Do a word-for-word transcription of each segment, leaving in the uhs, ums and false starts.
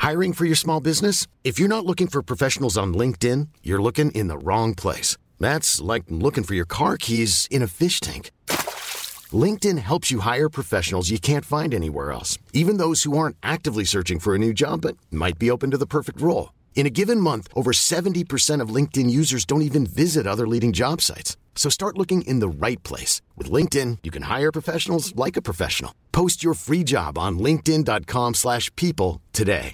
Hiring for your small business? If you're not looking for professionals on LinkedIn, you're looking in the wrong place. That's like looking for your car keys in a fish tank. LinkedIn helps you hire professionals you can't find anywhere else, even those who aren't actively searching for a new job but might be open to the perfect role. In a given month, over seventy percent of LinkedIn users don't even visit other leading job sites. So start looking in the right place. With LinkedIn, you can hire professionals like a professional. Post your free job on linkedin.com slash people today.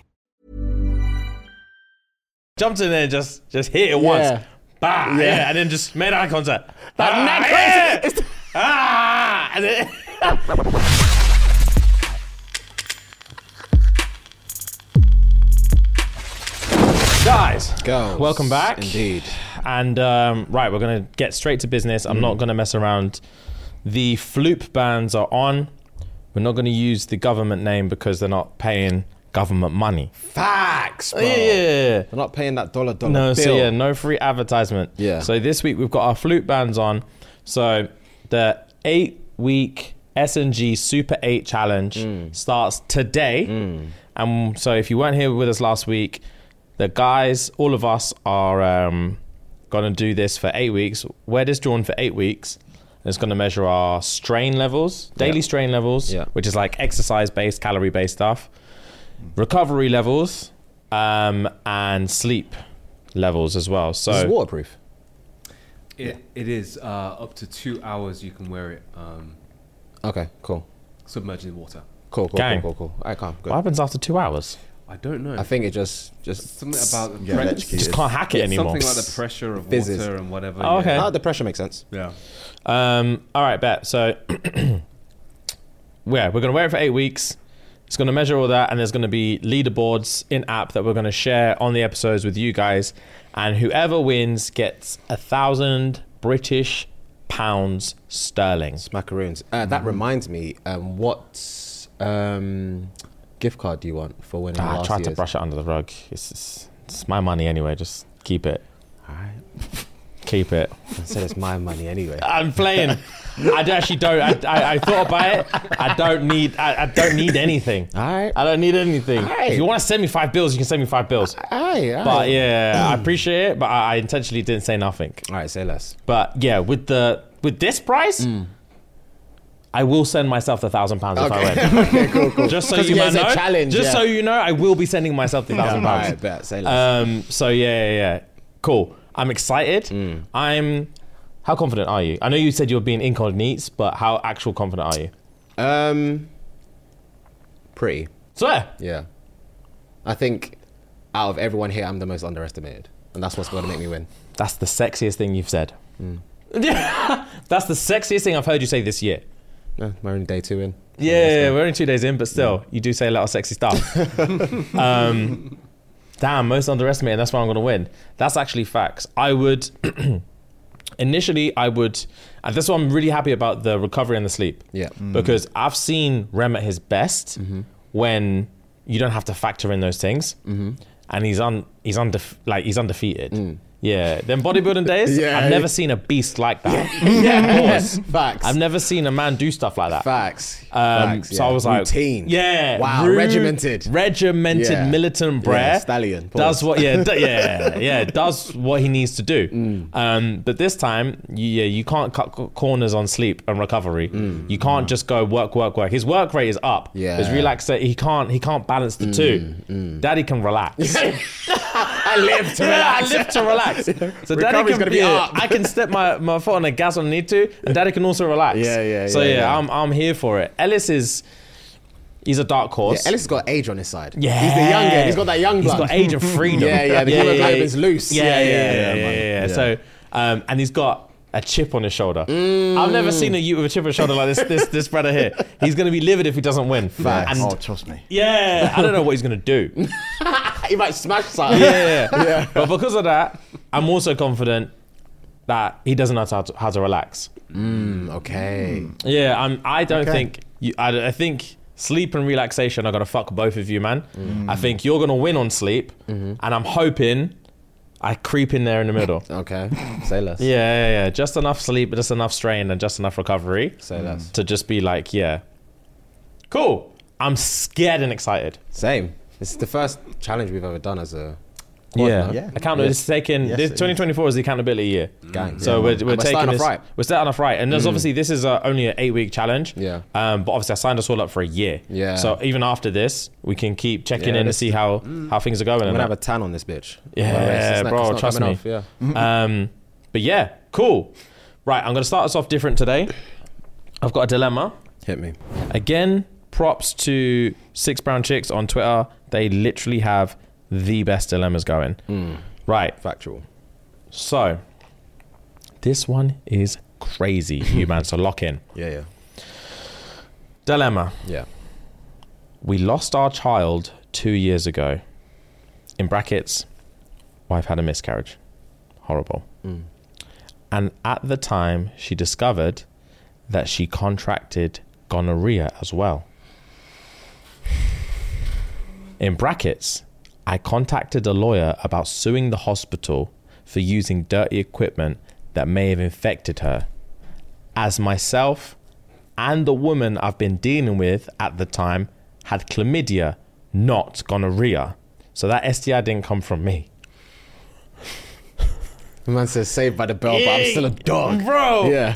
Jumped in there and just, just hit it once. Yeah. Bah, Yeah. yeah, and then just made eye contact. That ah, neck yeah. is- ah, and then guys, Go. welcome back. Indeed. And um, right, we're gonna get straight to business. I'm mm. not gonna mess around. The Floop bans are on. We're not gonna use the government name because they're not paying government money. Facts, bro. Yeah. They're not paying that dollar dollar No, bill. so yeah, no free advertisement. Yeah. So this week we've got our Floop bands on. So the eight week S and G Super eight challenge mm. starts today. Mm. And so if you weren't here with us last week, the guys, all of us are um, going to do this for eight weeks. Wear this drawn for eight weeks. It's going to measure our strain levels, daily yeah. strain levels, yeah. which is like exercise-based, calorie-based stuff, recovery levels, um, and sleep levels as well. So this is waterproof. It it is uh, up to two hours. You can wear it. Um, okay, cool. Submerged in water. Cool, cool, Gang. cool, cool, cool. I can't. Good. What happens after two hours? I don't know. I think it just just something about the yeah, pre- electrocuted. Just can't hack it yeah, anymore. Something like the pressure of Fizzes. water and whatever. Oh, okay. Ah, the pressure makes sense. Yeah. Um, all right, bet. So yeah, we're going to wear it for eight weeks. It's going to measure all that, and there's going to be leaderboards in app that we're going to share on the episodes with you guys. And whoever wins gets a thousand British pounds sterling. Smackaroons. Uh, that mm. reminds me, um, what um, gift card do you want for winning Ah, I last tried to year's? brush it under the rug. It's, it's, it's my money anyway. Just keep it. All right. Keep it. I said it's my money anyway. I'm playing. I actually don't. I, I, I thought about it. I don't need. I, I don't need anything. All right. I don't need anything. Aye. If you want to send me five bills, you can send me five bills. Aye, aye. But yeah, I appreciate it. But I, I intentionally didn't say nothing. All right, say less. But yeah, with the with this price, mm. I will send myself the thousand pounds if I win. Okay, cool, cool. Just so 'Cause you yeah, man it's a know. challenge, just yeah. so you know, I will be sending myself the thousand All pounds. right, bet. Say less. Um. So yeah, yeah, yeah. Cool. I'm excited. Mm. I'm. How confident are you? I know you said you were being incognito, but how actual confident are you? Um, pretty. Swear. Yeah. I think out of everyone here, I'm the most underestimated, and that's what's going to make me win. That's the sexiest thing you've said. Mm. That's the sexiest thing I've heard you say this year. No, we're only day two in. Yeah, we're only two days in, but still, yeah. you do say a lot of sexy stuff. um, damn, most underestimated. That's why I'm going to win. That's actually facts. I would. Initially, I would, and that's why I'm really happy about the recovery and the sleep. Yeah. Mm. Because I've seen Rem at his best mm-hmm. when you don't have to factor in those things, mm-hmm. and he's un, he's undef, like he's undefeated. Mm. Yeah, them bodybuilding days, yeah, I've never seen a beast like that. Yeah, facts. I've never seen a man do stuff like that. Facts. Um, facts so yeah. I was like, routine. Yeah, wow, rude, regimented, regimented, yeah. militant brer. Yeah, stallion pause. Does what? Yeah, d- yeah, yeah. Does what he needs to do. Mm. Um, but this time, you, yeah, you can't cut c- corners on sleep and recovery. Mm. You can't mm. just go work, work, work. His work rate is up. Yeah, his relax. He can't. He can't balance the mm. two. Mm. Daddy can relax. I live to relax. I live to relax. So Daddy can gonna be yeah, up. I can step my, my foot on the gas when I need to, and Daddy can also relax. Yeah, yeah, So yeah, yeah, yeah. I'm I'm here for it. Ellis is he's a dark horse. Yeah, Ellis has got age on his side. Yeah, he's the younger. He's got that young blood. He's got age and freedom. yeah, yeah. The yeah, hemoglobin's yeah, loose. Yeah, yeah, yeah, yeah. yeah, yeah, yeah, yeah. yeah. So um, and he's got a chip on his shoulder. Mm. I've never seen a youth with a chip on his shoulder like this. This this brother here. He's gonna be livid if he doesn't win. Facts. And oh, trust me. Yeah, I don't know what he's gonna do. He might smash something. Yeah, yeah, yeah. But because of that, I'm also confident that he doesn't know how to, how to relax. Mm, okay. Yeah, I'm, I don't okay. think... You, I, I think sleep and relaxation are going to fuck both of you, man. Mm. I think you're going to win on sleep, mm-hmm. and I'm hoping I creep in there in the middle. Okay, say less. Yeah, yeah, yeah. Just enough sleep, just enough strain, and just enough recovery. Say mm. less. To just be like, yeah. Cool. I'm scared and excited. Same. It's the first challenge we've ever done as a Yeah, Yeah. accountability. It's taken. Yes, this it is. twenty twenty-four is the accountability year. gang. So Yeah, we're, man. we're And taking starting this. off right. We're starting off right, and there's obviously this is a, only an eight week challenge. Yeah. Um, but obviously I signed us all up for a year. Yeah. So even after this, we can keep checking Yeah, in to this- see how how things are going. I'm and gonna have that. a tan on this bitch. Yeah, It's not- bro, it's not trust coming me. off, yeah. Um, but yeah, cool. Right, I'm gonna start us off different today. I've got a dilemma. Hit me. Again, props to Six Brown Chicks on Twitter. They literally have the best dilemmas going. Right. Factual. So, this one is crazy, you man. So lock in. Yeah, yeah, Dilemma. yeah. We lost our child two years ago. In brackets, wife had a miscarriage. Horrible. And at the time, she discovered that she contracted gonorrhea as well. In brackets, I contacted a lawyer about suing the hospital for using dirty equipment that may have infected her, as myself and the woman I've been dealing with at the time had chlamydia, not gonorrhea. So that S T I didn't come from me. The man says saved by the bell, but I'm still a dog. Bro! Yeah.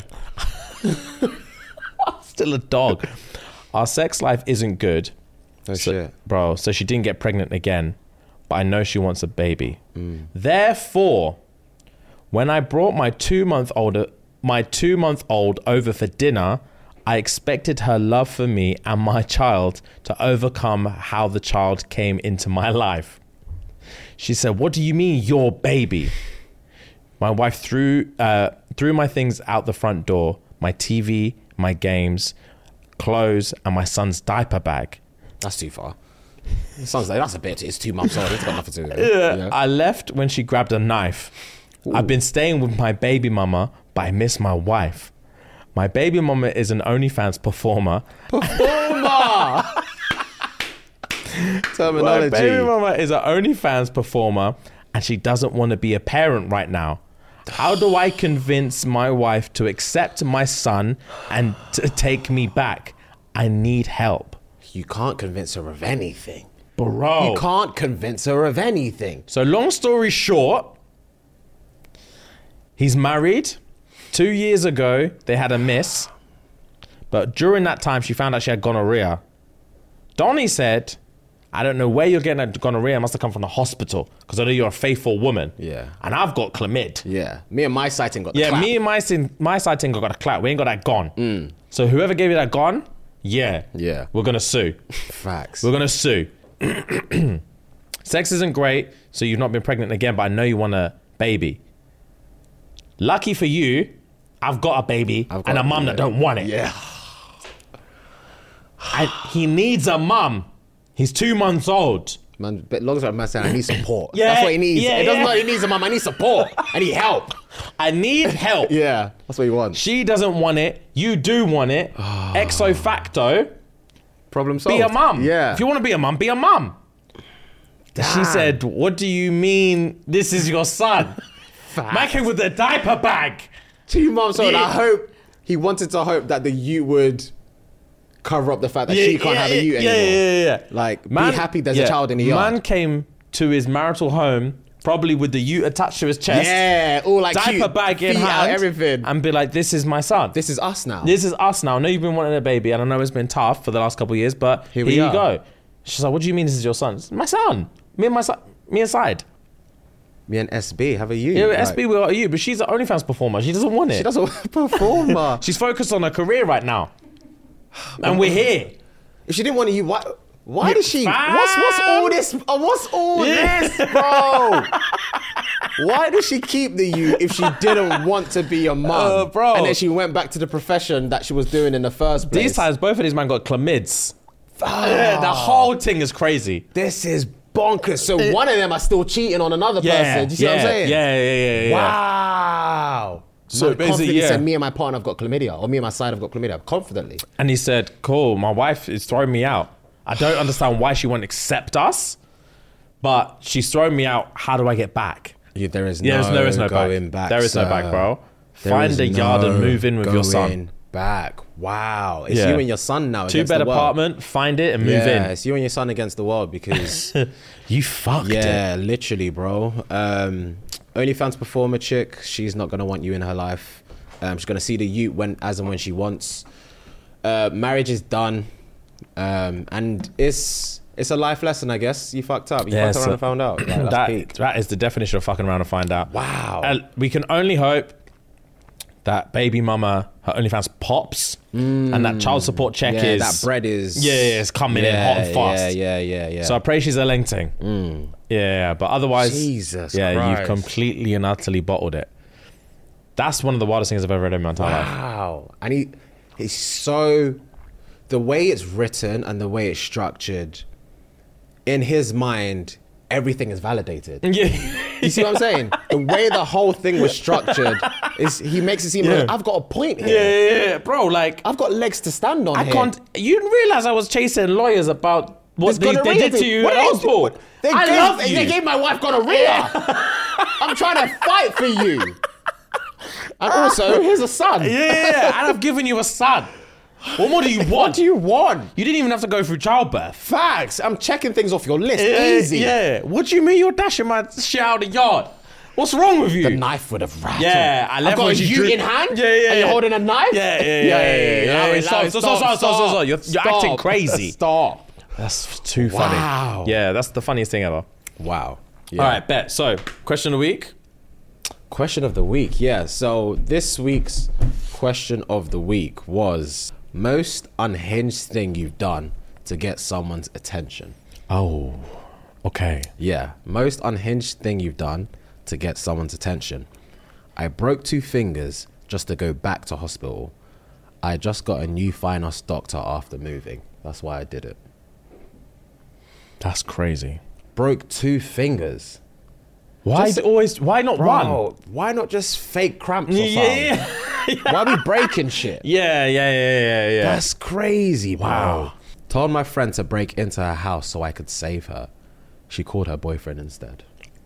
Still a dog. Our sex life isn't good. Oh So- shit. Bro, so she didn't get pregnant again, but I know she wants a baby. Therefore, when I brought my two month old my two month old over for dinner, I expected her love for me and my child to overcome how the child came into my life. She said, "What do you mean, your baby?" My wife threw uh, threw my things out the front door, my T V, my games, clothes, and my son's diaper bag. That's too far. It sounds like that's a bit. It's two months old. It's got nothing to do with it. Yeah. I left when she grabbed a knife. I've been staying with my baby mama, but I miss my wife. My baby mama is an OnlyFans performer. Performer. My Terminology. baby mama is an OnlyFans performer, and she doesn't want to be a parent right now. How do I convince my wife to accept my son and to take me back? I need help. You can't convince her of anything. Bro. You can't convince her of anything. So long story short, he's married. Two years ago, they had a miss. But during that time, she found out she had gonorrhea. Donnie said, I don't know where you're getting that gonorrhea. It must have come from the hospital because I know you're a faithful woman. Yeah. And I've got chlamyd. Yeah. Me and my sighting got the Yeah, clap. me and my, sin- my side thing got a clap. We ain't got that gone. So whoever gave you that gone, yeah. Yeah. We're going to sue. Facts. We're gonna sue. Sex isn't great, so you've not been pregnant again, but I know you want a baby. Lucky for you, I've got a baby I've got and a a mum baby. that don't want it. Yeah. And he needs a mum. He's two months old. Man, but long as I'm man saying I need support. Yeah, That's what he needs. yeah, it doesn't yeah. matter. He needs a mum. I need support. I need help. I need help. Yeah. That's what he wants. She doesn't want it. You do want it. Exo facto, Problem solved. be a mum. Yeah. If you want to be a mum, be a mum. She Damn. said, what do you mean this is your son? Man came with a diaper bag. Two months old. Yeah. I hope he wanted to hope that the you would cover up the fact that she can't have a you yeah, anymore. Yeah, yeah, yeah. Like, be happy there's a child in the yard. Man came to his marital home, probably with the ute attached to his chest. Yeah, all like diaper cute, bag in feet out, hand, everything. and be like, "This is my son. This is us now. This is us now. I know you've been wanting a baby, and I know it's been tough for the last couple of years, but here, we you are. go." She's like, "What do you mean this is your son?" It's my son. Me and my son. Me inside. Me and S B have a you. Yeah, like, S B we got you, but she's an OnlyFans performer. She doesn't want it. She doesn't performer. She's focused on her career right now, and we're here. If she didn't want you, why? Why Yeah, does she? fam. What's what's all this? Uh, what's all Yeah. this, bro? Why does she keep the you if she didn't want to be a mum, Uh, bro. And then she went back to the profession that she was doing in the first place. These times, both of these men got chlamyds. Yeah, the whole thing is crazy. This is bonkers. So one of them are still cheating on another Yeah, person. Do you see yeah, what I'm saying? yeah, yeah, yeah, yeah. Wow. So So basically, confidently yeah. said, me and my partner have got chlamydia, or me and my side have got chlamydia. Confidently. And he said, "Cool, my wife is throwing me out. I don't understand why she won't accept us, but she's throwing me out. How do I get back?" Yeah, there is Yeah, no, there's, there is no going back. back. There is no sir. back, bro. There Find is a yard and no move in with your son. going back. Wow. It's Yeah. you and your son now. Two against bed the world. apartment, find it and move Yeah, in. it's you and your son against the world because You fucked it. yeah, literally, bro. Um, OnlyFans performer chick, she's not gonna want you in her life. Um, she's gonna see the youth when as and when she wants. Uh, marriage is done, um, and it's it's a life lesson, I guess. You fucked up. You Yeah, fucked around so- and found out. Like, that's that, peak. that is the definition of fucking around and find out. Wow. And we can only hope that baby mama, her OnlyFans pops, and that child support check yeah, is that bread is yeah, yeah, it's coming in hot and fast. Yeah, yeah, yeah, yeah. So I pray she's electing. Yeah, but otherwise, Jesus yeah, Christ. you've completely and utterly bottled it. That's one of the wildest things I've ever read in my entire life. Wow. And he he's so the way it's written and the way it's structured, in his mind, everything is validated. Yeah, You see what I'm saying? The way the whole thing was structured is he makes it seem Yeah. like I've got a point here. yeah, yeah, yeah, bro. Like I've got legs to stand on I here. can't. You didn't realize I was chasing lawyers about what There's they, they gonorrhea did to you What at are you hospital. doing? They I gave, love they you. gave my wife gonorrhea. I'm trying to fight for you. And also, here's a son. Yeah, yeah, yeah. And I've given you a son. What more do you want? What do you want? You didn't even have to go through childbirth. Facts. I'm checking things off your list. Yeah, Easy. Yeah. What do you mean you're dashing my shit out of the yard? What's wrong with you? The knife would have rattled. Yeah, I I've left got when a she ute drew- in hand. Yeah, yeah, And yeah. you're holding a knife. Yeah, yeah, yeah, yeah, yeah, yeah. Allow it, Stop, allow it. stop, stop, stop, stop, stop, stop. You're- you're acting crazy. Stop. That's too funny. Wow. Yeah, that's the funniest thing ever. Wow. Yeah. All right, bet. So, question of the week. Question of the week. Yeah. So this week's question of the week was most unhinged thing you've done to get someone's attention. Oh, okay. Yeah. Most unhinged thing you've done to get someone's attention. I broke two fingers just to go back to hospital. I just got a new fine arts doctor after moving. That's why I did it. That's crazy. Broke two fingers. Why Just- always? Why not one? Bro, why not just fake cramps or something? Yeah, Why are we breaking shit? yeah, yeah, yeah, yeah, yeah. That's crazy, bro. Wow. Told my friend to break into her house so I could save her. She called her boyfriend instead.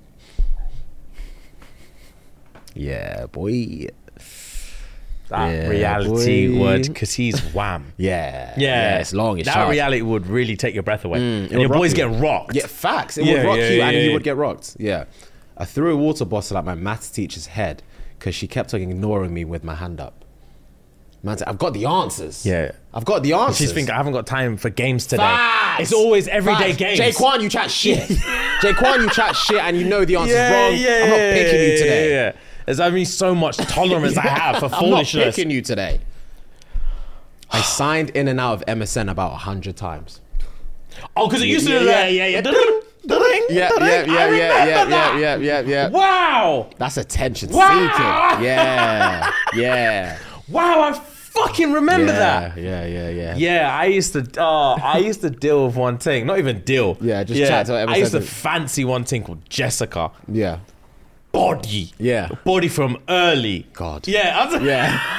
Yeah, boy. that Yeah, reality boy. would, because he's wham. Yeah. Yeah, it's long, it's that sharp. reality would really take your breath away. and would your rock boy's you. getting rocked. Yeah, facts. It Yeah, would rock yeah, you yeah, and yeah. you would get rocked. Yeah. I threw a water bottle at my maths teacher's head because she kept on ignoring me with my hand up. Man said, I've got the answers. Yeah. I've got the answers. She's thinking, I haven't got time for games today. Facts. It's always everyday Facts. games. Jaquan, you chat shit. Jaquan, you chat shit and you know the answer's wrong. I'm not picking you today. Yeah, yeah. There's only so much tolerance I have for I'm not foolishness. picking you today. I signed in and out of M S N about a hundred times. Oh, because it used to Yeah, do yeah, that. yeah, yeah. Da-ding, da-ding, Yeah, da-ding. yeah, I yeah, yeah, remember yeah, yeah, that. yeah, yeah, yeah. Wow. That's attention Wow. seeking. Yeah, yeah. Wow, I fucking remember yeah, that. Yeah, yeah, yeah. Yeah, I used to. Oh, I used to deal with one thing. Not even deal. Yeah, just chat to whatever I used to says it. fancy one thing called Jessica. Yeah. Body. Yeah. Body from early. God. Yeah. I was,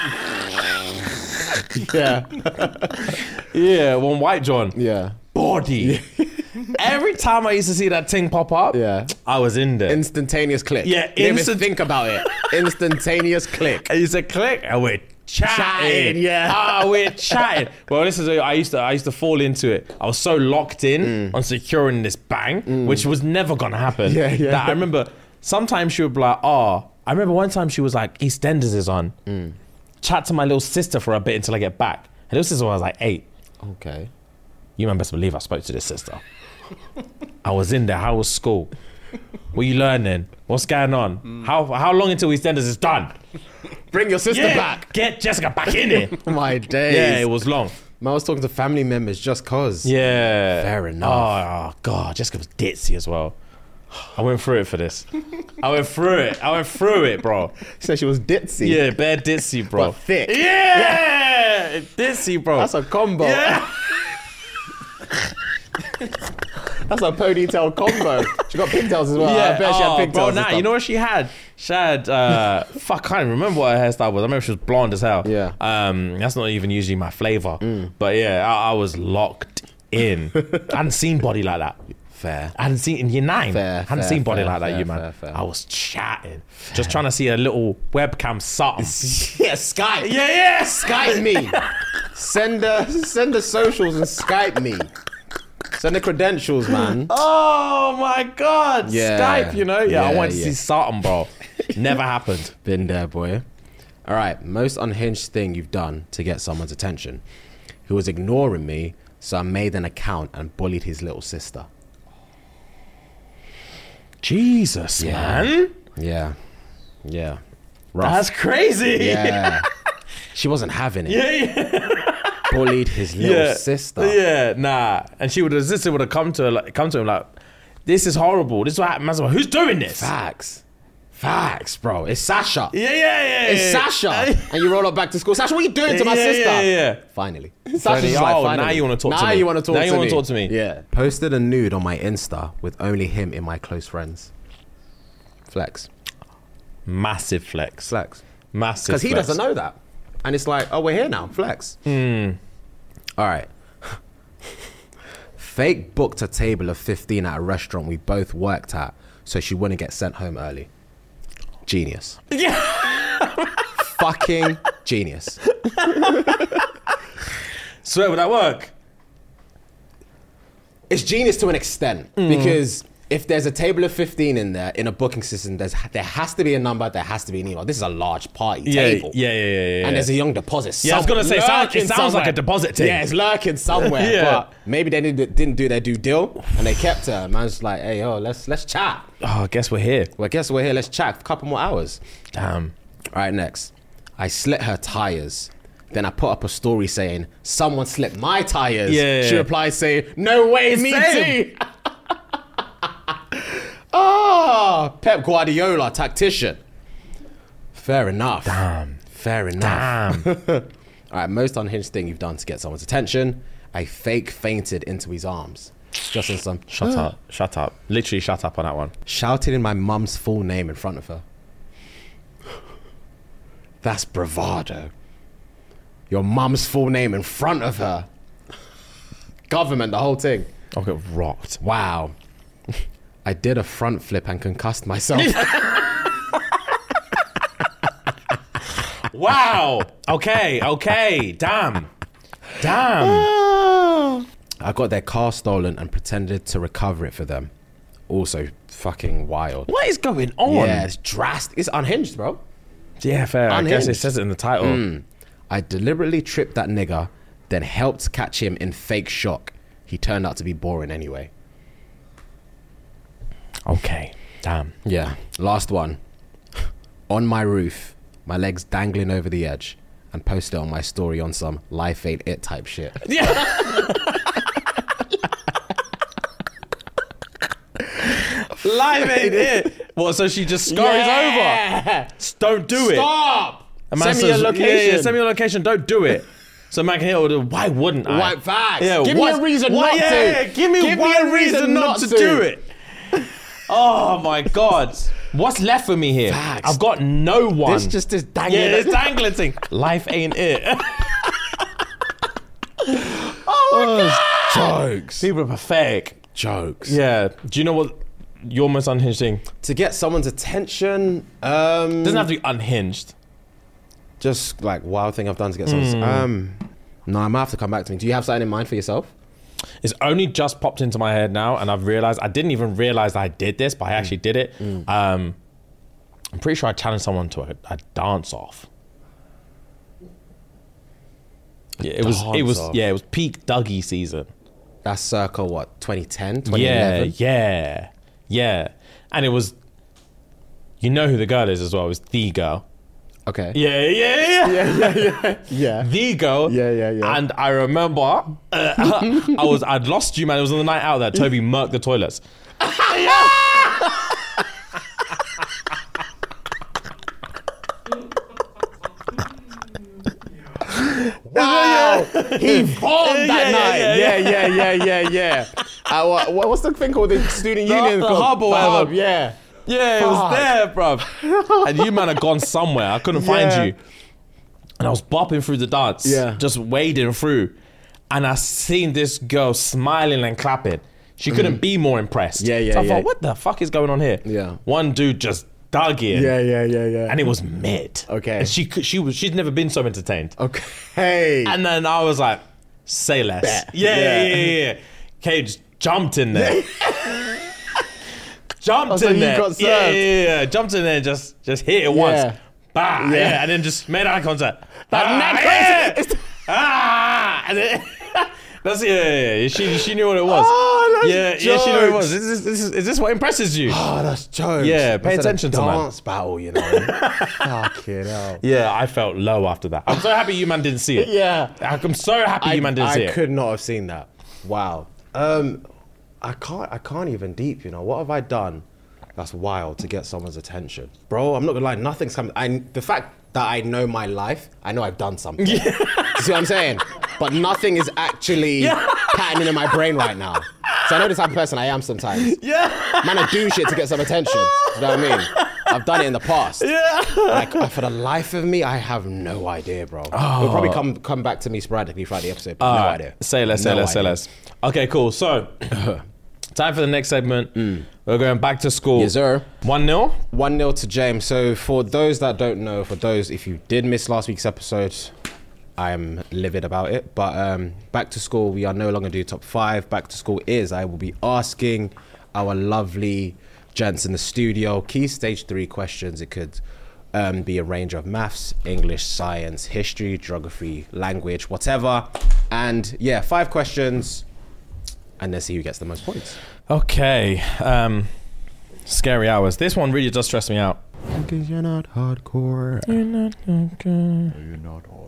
Yeah. yeah. yeah. One white John. Yeah. Body. Every time I used to see that thing pop up, Yeah. I was in there. Instantaneous click. Yeah, You didn't instant- even think about it. Instantaneous click. I used to click and we're chatting. Chatting, yeah. Ah, we're chatting. Well, this is I used to I used to fall into it. I was so locked in on securing this bang, which was never gonna happen. Mm. Yeah, yeah. That I remember sometimes she would be like, oh, I remember one time she was like, EastEnders is on. Mm. Chat to my little sister for a bit until I get back. And little sister was like eight. Okay. You man best believe I spoke to this sister. I was in there. How was school? What you learning? What's going on? How how long until EastEnders is done? Bring your sister Yeah, back. get Jessica back in it. My days. Yeah, it was long. Man, I was talking to family members just cause. Yeah. Fair enough. Oh, oh, God. Jessica was ditzy as well. I went through it for this. I went through it. I went through it, bro. She said she was ditzy. Yeah, bare ditzy, bro. But thick. Yeah! Ditzy, bro. That's a combo. Yeah. That's a ponytail combo. She got pigtails as well. I bet she oh, had pigtails. bro, and nah, stuff. you know what she had? She had, uh, fuck, I can't even remember what her hairstyle was. I remember she was blonde as hell. Yeah. Um, that's not even usually my flavor. But yeah, I, I was locked in. I hadn't seen body like that. Fair. I hadn't seen in year nine. Fair, I hadn't fair, seen body fair, like that, fair, you man. fair, fair. I was chatting, just trying to see a little webcam something. Yeah, Skype. yeah, yeah. Skype me. Send the send the socials and Skype me. Send the credentials, man. Oh my God. Yeah. Skype, you know? Yeah, I Yeah, wanted to yeah. see something, bro. Never happened. Been there, boy. All right, most unhinged thing you've done to get someone's attention. He was ignoring me, so I made an account and bullied his little sister. Jesus, Yeah. man. Yeah. Yeah. Rough. That's crazy. Yeah. She wasn't having it. Yeah, yeah. Bullied his little yeah. sister. Yeah, nah. And she would, his sister would have come to her, like, come to him like, this is horrible. This is what happened. Who's doing this? Facts. Facts, bro. It's Sasha. Yeah, yeah, yeah. It's yeah. Sasha. And you roll up back to school. Sasha, what are you doing to my Yeah, sister? yeah, yeah. Finally. Finally. Sasha's just like, Oh, finally. now you wanna talk to now me. you want to talk Now to you me. wanna talk to me. Yeah. Posted a nude on my Insta with only him in my close friends. Flex. Massive flex. Flex. Massive Because he flex. doesn't know that. And it's like, oh, we're here now. Flex. Hmm. All right. Fake booked a table of fifteen at a restaurant we both worked at so she wouldn't get sent home early. Genius. Yeah. Fucking genius. Swear, would that work? It's genius to an extent Mm. because if there's a table of fifteen in there in a booking system, there's there has to be a number, there has to be an email. This is a large party Yeah, table. yeah, yeah, yeah, yeah. And there's a young deposit. Yeah, I was gonna say, it sound- lurking it sounds like a deposit thing. Yeah, it's lurking somewhere. Yeah. But maybe they didn't, didn't do their due deal and they kept her. Man's just like, hey, yo, let's let's chat. Oh, I guess we're here. Well, guess we're here. Let's chat for a couple more hours. Damn. All right, next. I slit her tires. Then I put up a story saying, someone slit my tires. Yeah. She replied saying, no way, me Same. too. Ah, Pep Guardiola, tactician. Fair enough. Damn. Fair enough. Damn. All right, most unhinged thing you've done to get someone's attention. I fake fainted into his arms. Just in some, Shut up. Shut up. Literally shut up on that one. shouted in my mum's full name in front of her. That's bravado. Your mum's full name in front of her. Government, the whole thing. I'll get rocked. Wow. I did a front flip and concussed myself. Wow. Okay. Okay. Damn. Damn. I got their car stolen and pretended to recover it for them. Also fucking wild. What is going on? Yeah, it's drastic. It's unhinged, bro. Yeah, fair. I guess it Unhinged. says it in the title. Mm. I deliberately tripped that nigger, then helped catch him in fake shock. He turned out to be boring anyway. Okay. Damn. Yeah. Last one. On my roof, my legs dangling over the edge, and posted it on my story on some life ain't it type shit. Live ain't it. What? So she just scurries Yeah. over. Don't do it. Stop! A man Send me your says, location. Yeah, yeah, send me your location. Don't do it. So man can hear it. Why wouldn't I? White facts. Yeah, Give me what- a reason what- not yeah, to. yeah, give me Give me one a reason, reason not, not to, to. do it. Oh my God. What's left for me here? Facts. I've got no one. This just is dangling. yeah, this dangling thing. Life ain't it. Oh, jokes. People are pathetic. Jokes. Yeah. Do you know what your most unhinged thing? To get someone's attention, um, Doesn't have to be unhinged. just like wild thing I've done to get someone's. Hmm. Um, no, I might have to come back to me. Do you have something in mind for yourself? It's only just popped into my head now, and I've realized I didn't even realize I did this, but I actually did it. Um, I'm pretty sure I challenged someone to a, a dance off. Yeah, it was. It was. dance-off? Yeah, it was peak Dougie season. That's circa what, twenty ten, twenty Yeah, eleven? yeah, yeah, and it was. You know who the girl is as well. It was the girl. Okay. Yeah, yeah, yeah. Yeah, yeah, yeah. Yeah. The girl. Yeah, yeah, yeah. And I remember uh, I was I'd lost you, man. It was on the night out that Toby murked the toilets. Wow. He bombed that Yeah, yeah, night. yeah, Yeah, yeah, yeah, yeah, yeah. Uh, what, what- what's the thing called? The student The- union? the called? hub or The whatever. hub, yeah. Yeah, it was Fuck. there, bruv. And you man had gone somewhere. I couldn't Yeah. find you. And I was bopping through the dance. Yeah. Just wading through. And I seen this girl smiling and clapping. She couldn't be more impressed. Yeah, yeah, So I yeah. thought, what the fuck is going on here? Yeah. One dude just dug in. Yeah, yeah, yeah, yeah. And it was mid. Okay. And she could, she was, she'd never been so entertained. Okay. And then I was like, say less. Bet. Yeah, yeah, Yeah. yeah, yeah, yeah. Cage jumped in there. jumped Oh, so in you there. got yeah, served. yeah, yeah, yeah. Jumped in there and just, just hit it once. Yeah. Bah, Yeah. yeah. And then just made eye contact. That ah, neck yeah. crazy. ah, and then, that's, yeah, yeah, yeah. She, she knew what it was. Oh, that's yeah, yeah, she knew what it was. jokes. Is this, this is, is this what impresses you? Oh, that's jokes. Yeah, pay Instead of attention to man. dance battle, you know. Fucking hell. Yeah, I felt low after that. I'm so happy you man didn't see it. Yeah. I'm so happy I, you man didn't I see it. could not have seen that. Wow. Um, I can't. I can't even deep. You know what have I done? That's wild to get someone's attention, bro. I'm not gonna lie. Nothing's coming. I the fact that I know my life, I know I've done something. Yeah. You see what I'm saying? But nothing is actually patterning in my brain right now. So I know the type of person I am sometimes. Yeah. Man, I do shit to get some attention. You know what I mean? I've done it in the past. Yeah. Like, for the life of me, I have no idea, bro. It'll probably come come back to me sporadically throughout the episode, but no Alright, idea. Say less, say No less, say idea. less. Okay, cool. So, time for the next segment. We're going back to school. Yes, sir. one nil one nil to James. So for those that don't know, for those, if you did miss last week's episode, I'm livid about it. But um, back to school, we are no longer doing top five. Back to school is, I will be asking our lovely gents in the studio key stage three questions. It could um, be a range of maths, English, science, history, geography, language, whatever. And yeah, five questions. And let's see who gets the most points. Okay. Um, scary hours. This one really does stress me out. Because you're not hardcore. You're not okay. You're not hardcore.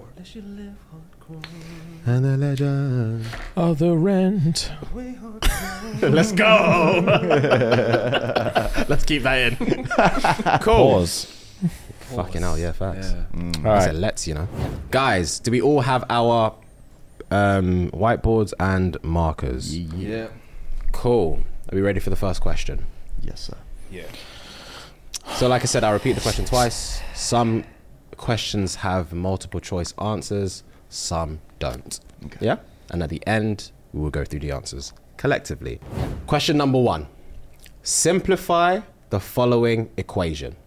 And the legend. Oh, the rent. Let's go. Let's keep that in. Cool. Pause. Fucking hell, yeah, facts. Yeah. All I right. said let's, you know. Guys, do we all have our um, whiteboards and markers? Yeah. Cool. Are we ready for the first question? Yes, sir. Yeah. So like I said, I'll repeat the question twice. Some questions have multiple choice answers, some don't. Okay. Yeah? And at the end, we will go through the answers collectively. Question number one. Simplify the following equation.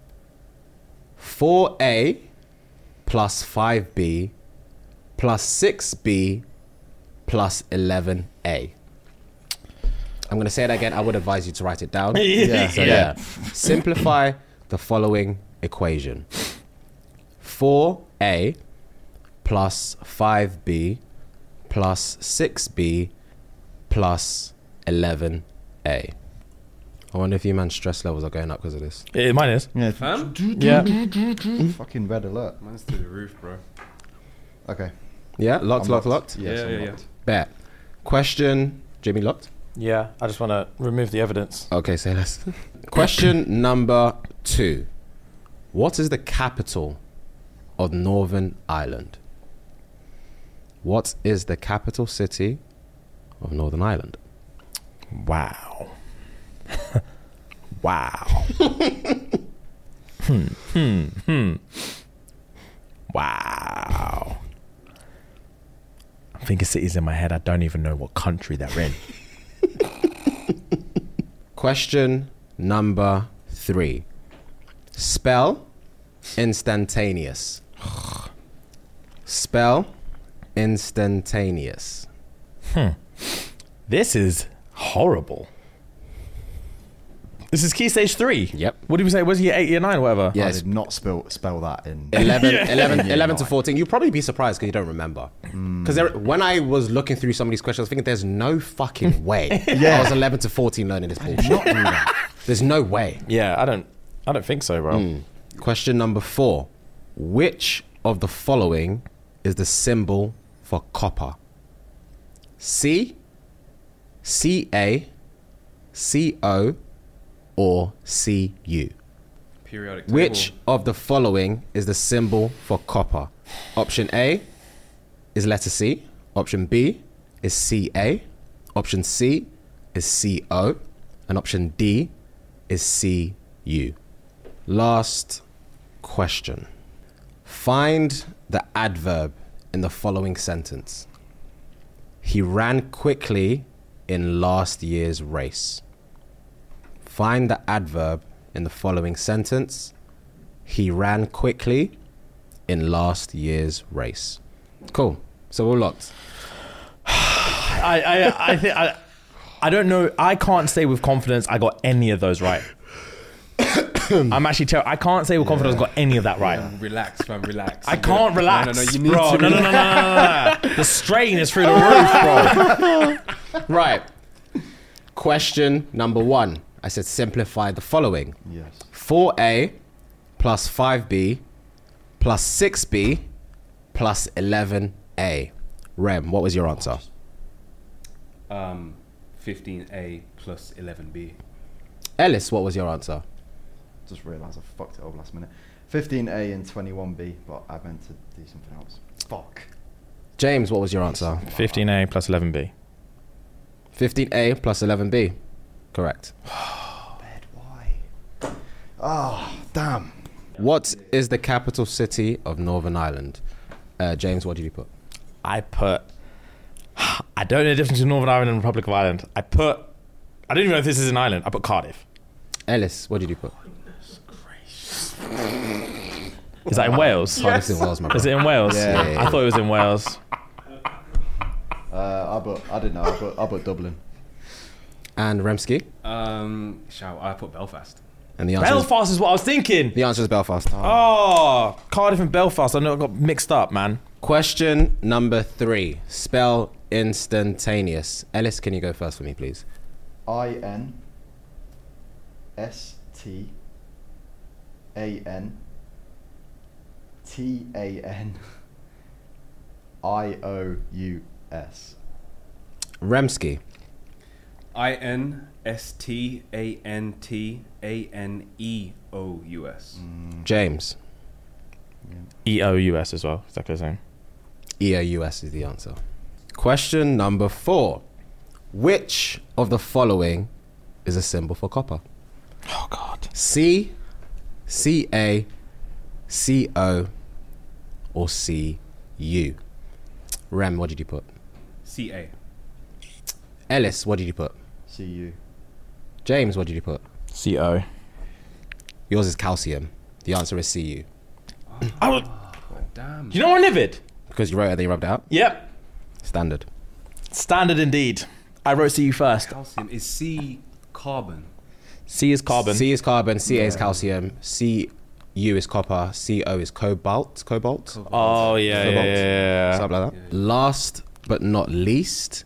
four a plus five b plus six b plus eleven a. I'm going to say it again. I would advise you to write it down. Yeah. So yeah. Simplify the following equation. four a plus five b plus six b plus eleven a. I wonder if you man's stress levels are going up because of this. Eh, mine is. Yeah. Fam? Yeah. Fucking red alert. Mine's through the roof, bro. Okay. Yeah, locked, I'm locked, locked. Yes, Yeah, I'm yeah, yeah. locked. Bet. Question, Jimmy locked? Yeah. I just want to remove the evidence. Okay, say less. Question number two. What is the capital of Northern Ireland? What is the capital city of Northern Ireland? Wow. Wow. hmm. Hmm. Hmm. Wow. I'm thinking cities in my head. I don't even know what country they're in. Question number three. Spell instantaneous. Spell instantaneous. This is horrible. This is key stage three. Yep. What did we say? Was he eight or nine, whatever? Yeah. I Yes. did not spell spell that in. eleven, Yeah. eleven, Yeah, eleven to nine. fourteen. You'll probably be surprised because you don't remember. Because when I was looking through some of these questions, I was thinking there's no fucking way I was eleven to fourteen learning this bullshit. Not do that. There's no way. Yeah, I don't I don't think so, bro. Question number four. Which of the following is the symbol for copper? C, C A, C O, or C U? Periodic table. Which of the following is the symbol for copper? Option A is letter C. Option B is C A. Option C is C O. And option D is C U. Last question. Find the adverb in the following sentence. He ran quickly in last year's race. Find the adverb in the following sentence. He ran quickly in last year's race. Cool. So we're locked. I I I think I I don't know. I can't say with confidence I got any of those right. I'm actually terrible. I can't say with confidence I got any of that right. Relax, man, relax. I can't relax. No, no, no, you need bro. to No, no, no, no, no, no, no. The strain is through the roof, bro. Right. Question number one. I said simplify the following. Yes. four A plus five B plus six B plus eleven A. Rem, what was your answer? Um, fifteen A plus eleven B. Ellis, what was your answer? Just realised I fucked it up last minute. fifteen A and twenty-one B, but I meant to do something else. Fuck. James, what was your answer? fifteen A plus eleven B. fifteen A plus eleven B. Correct. Bed, why? Oh, damn. What is the capital city of Northern Ireland? Uh, James, what did you put? I put. I don't know the difference between Northern Ireland and Republic of Ireland. I put. I don't even know if this is an island. I put Cardiff. Ellis, what did you put? Is that in Wales? Cardiff's in Wales, my Is bro. it in Wales? Yeah, yeah, yeah. I thought it was in Wales. Uh, I put, I didn't know, I put, I put Dublin. And Remsky? Um, shall I put Belfast? And the answer, is, Belfast is what I was thinking. the answer is Belfast. Oh, Cardiff and Belfast. I know I got mixed up, man. Question number three. Spell instantaneous. Ellis, can you go first for me, please? I N S T A N T A N I O U S. Remsky. I N S T A N T A N E O U S. James. E O U S as well. Exactly the same. E O U S is the answer. Question number four. Which of the following is a symbol for copper? Oh God. C, C A, C O, or C U? Rem, what did you put? C A. Ellis, what did you put? C U. James, what did you put? C O. Yours is calcium. The answer is C U. I was, Damn. you know what, Nivid? Because you wrote it and then you rubbed it out? Yep. Standard. Standard indeed. I wrote C U first. Calcium is C carbon. C is carbon. C is carbon, C A is calcium, C U is copper, C O is cobalt. Cobalt? Oh yeah, yeah, Cobalt. yeah, yeah. Something like that. Last but not least,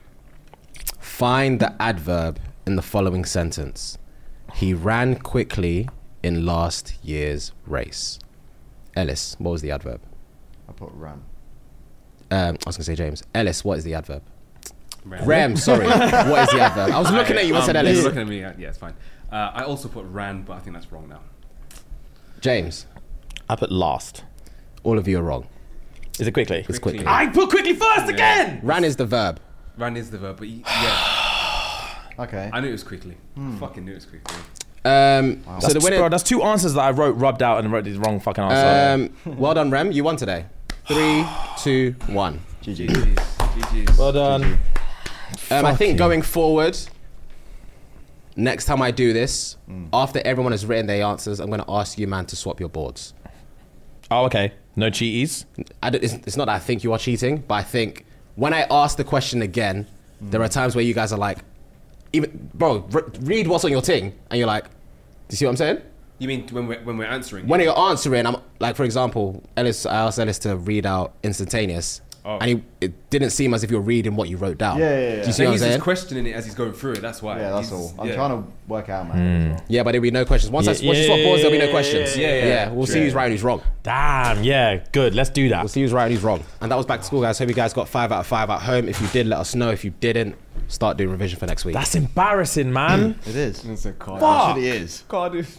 find the adverb in the following sentence. He ran quickly in last year's race. Ellis, what was the adverb? I put ran. Um, I was going to say James. Ellis, what is the adverb? Ran. Rem, sorry. What is the adverb? I was looking at you and Um, said you're Ellis. looking at me. uh, Yeah, it's fine. Uh, I also put ran, but I think that's wrong now. James, I put last. all of you are wrong. Is it quickly? It's quickly. I put quickly first Yeah. again. Ran is the verb. Ran is the verb, but y- yeah, Okay. I knew it was quickly. Fucking knew it was quickly. Um, So That's, the winner. bro, that's two answers that I wrote rubbed out and wrote the wrong fucking answer. Um, well done, Rem. You won today. Three, two, one. G G. G G's. G G's. well done. Um, I Fuck think you. going forward, next time I do this, after everyone has written their answers, I'm going to ask you, man, to swap your boards. Oh, okay. No cheaties. I don't- it's, it's not that I think you are cheating, but I think when I ask the question again, there are times where you guys are like, even bro, re- read what's on your thing, and you're like, do you see what I'm saying? You mean when we're when we're answering? When you're answering, I'm like, for example, Ellis, I asked Ellis to read out instantaneous, Oh. and he, it didn't seem as if you're reading what you wrote down. Yeah, yeah, yeah. Do you see so what I'm he's saying? just questioning it as he's going through it. That's why. Yeah, that's He's- all. I'm yeah. trying to work out, man. as well. Yeah, but there'll be no questions. Once I Yeah, once you swap yeah, boards, there'll be no yeah, questions. yeah, yeah, yeah. We'll see True. who's right and who's wrong. Damn. Yeah. Good. Let's do that. We'll see who's right and who's wrong. And that was back to school, guys. Hope you guys got five out of five at home. If you did, let us know. If you didn't, start doing revision for next week. That's embarrassing, man. It is. It's a Cardiff. Fuck. It is. Cardiff.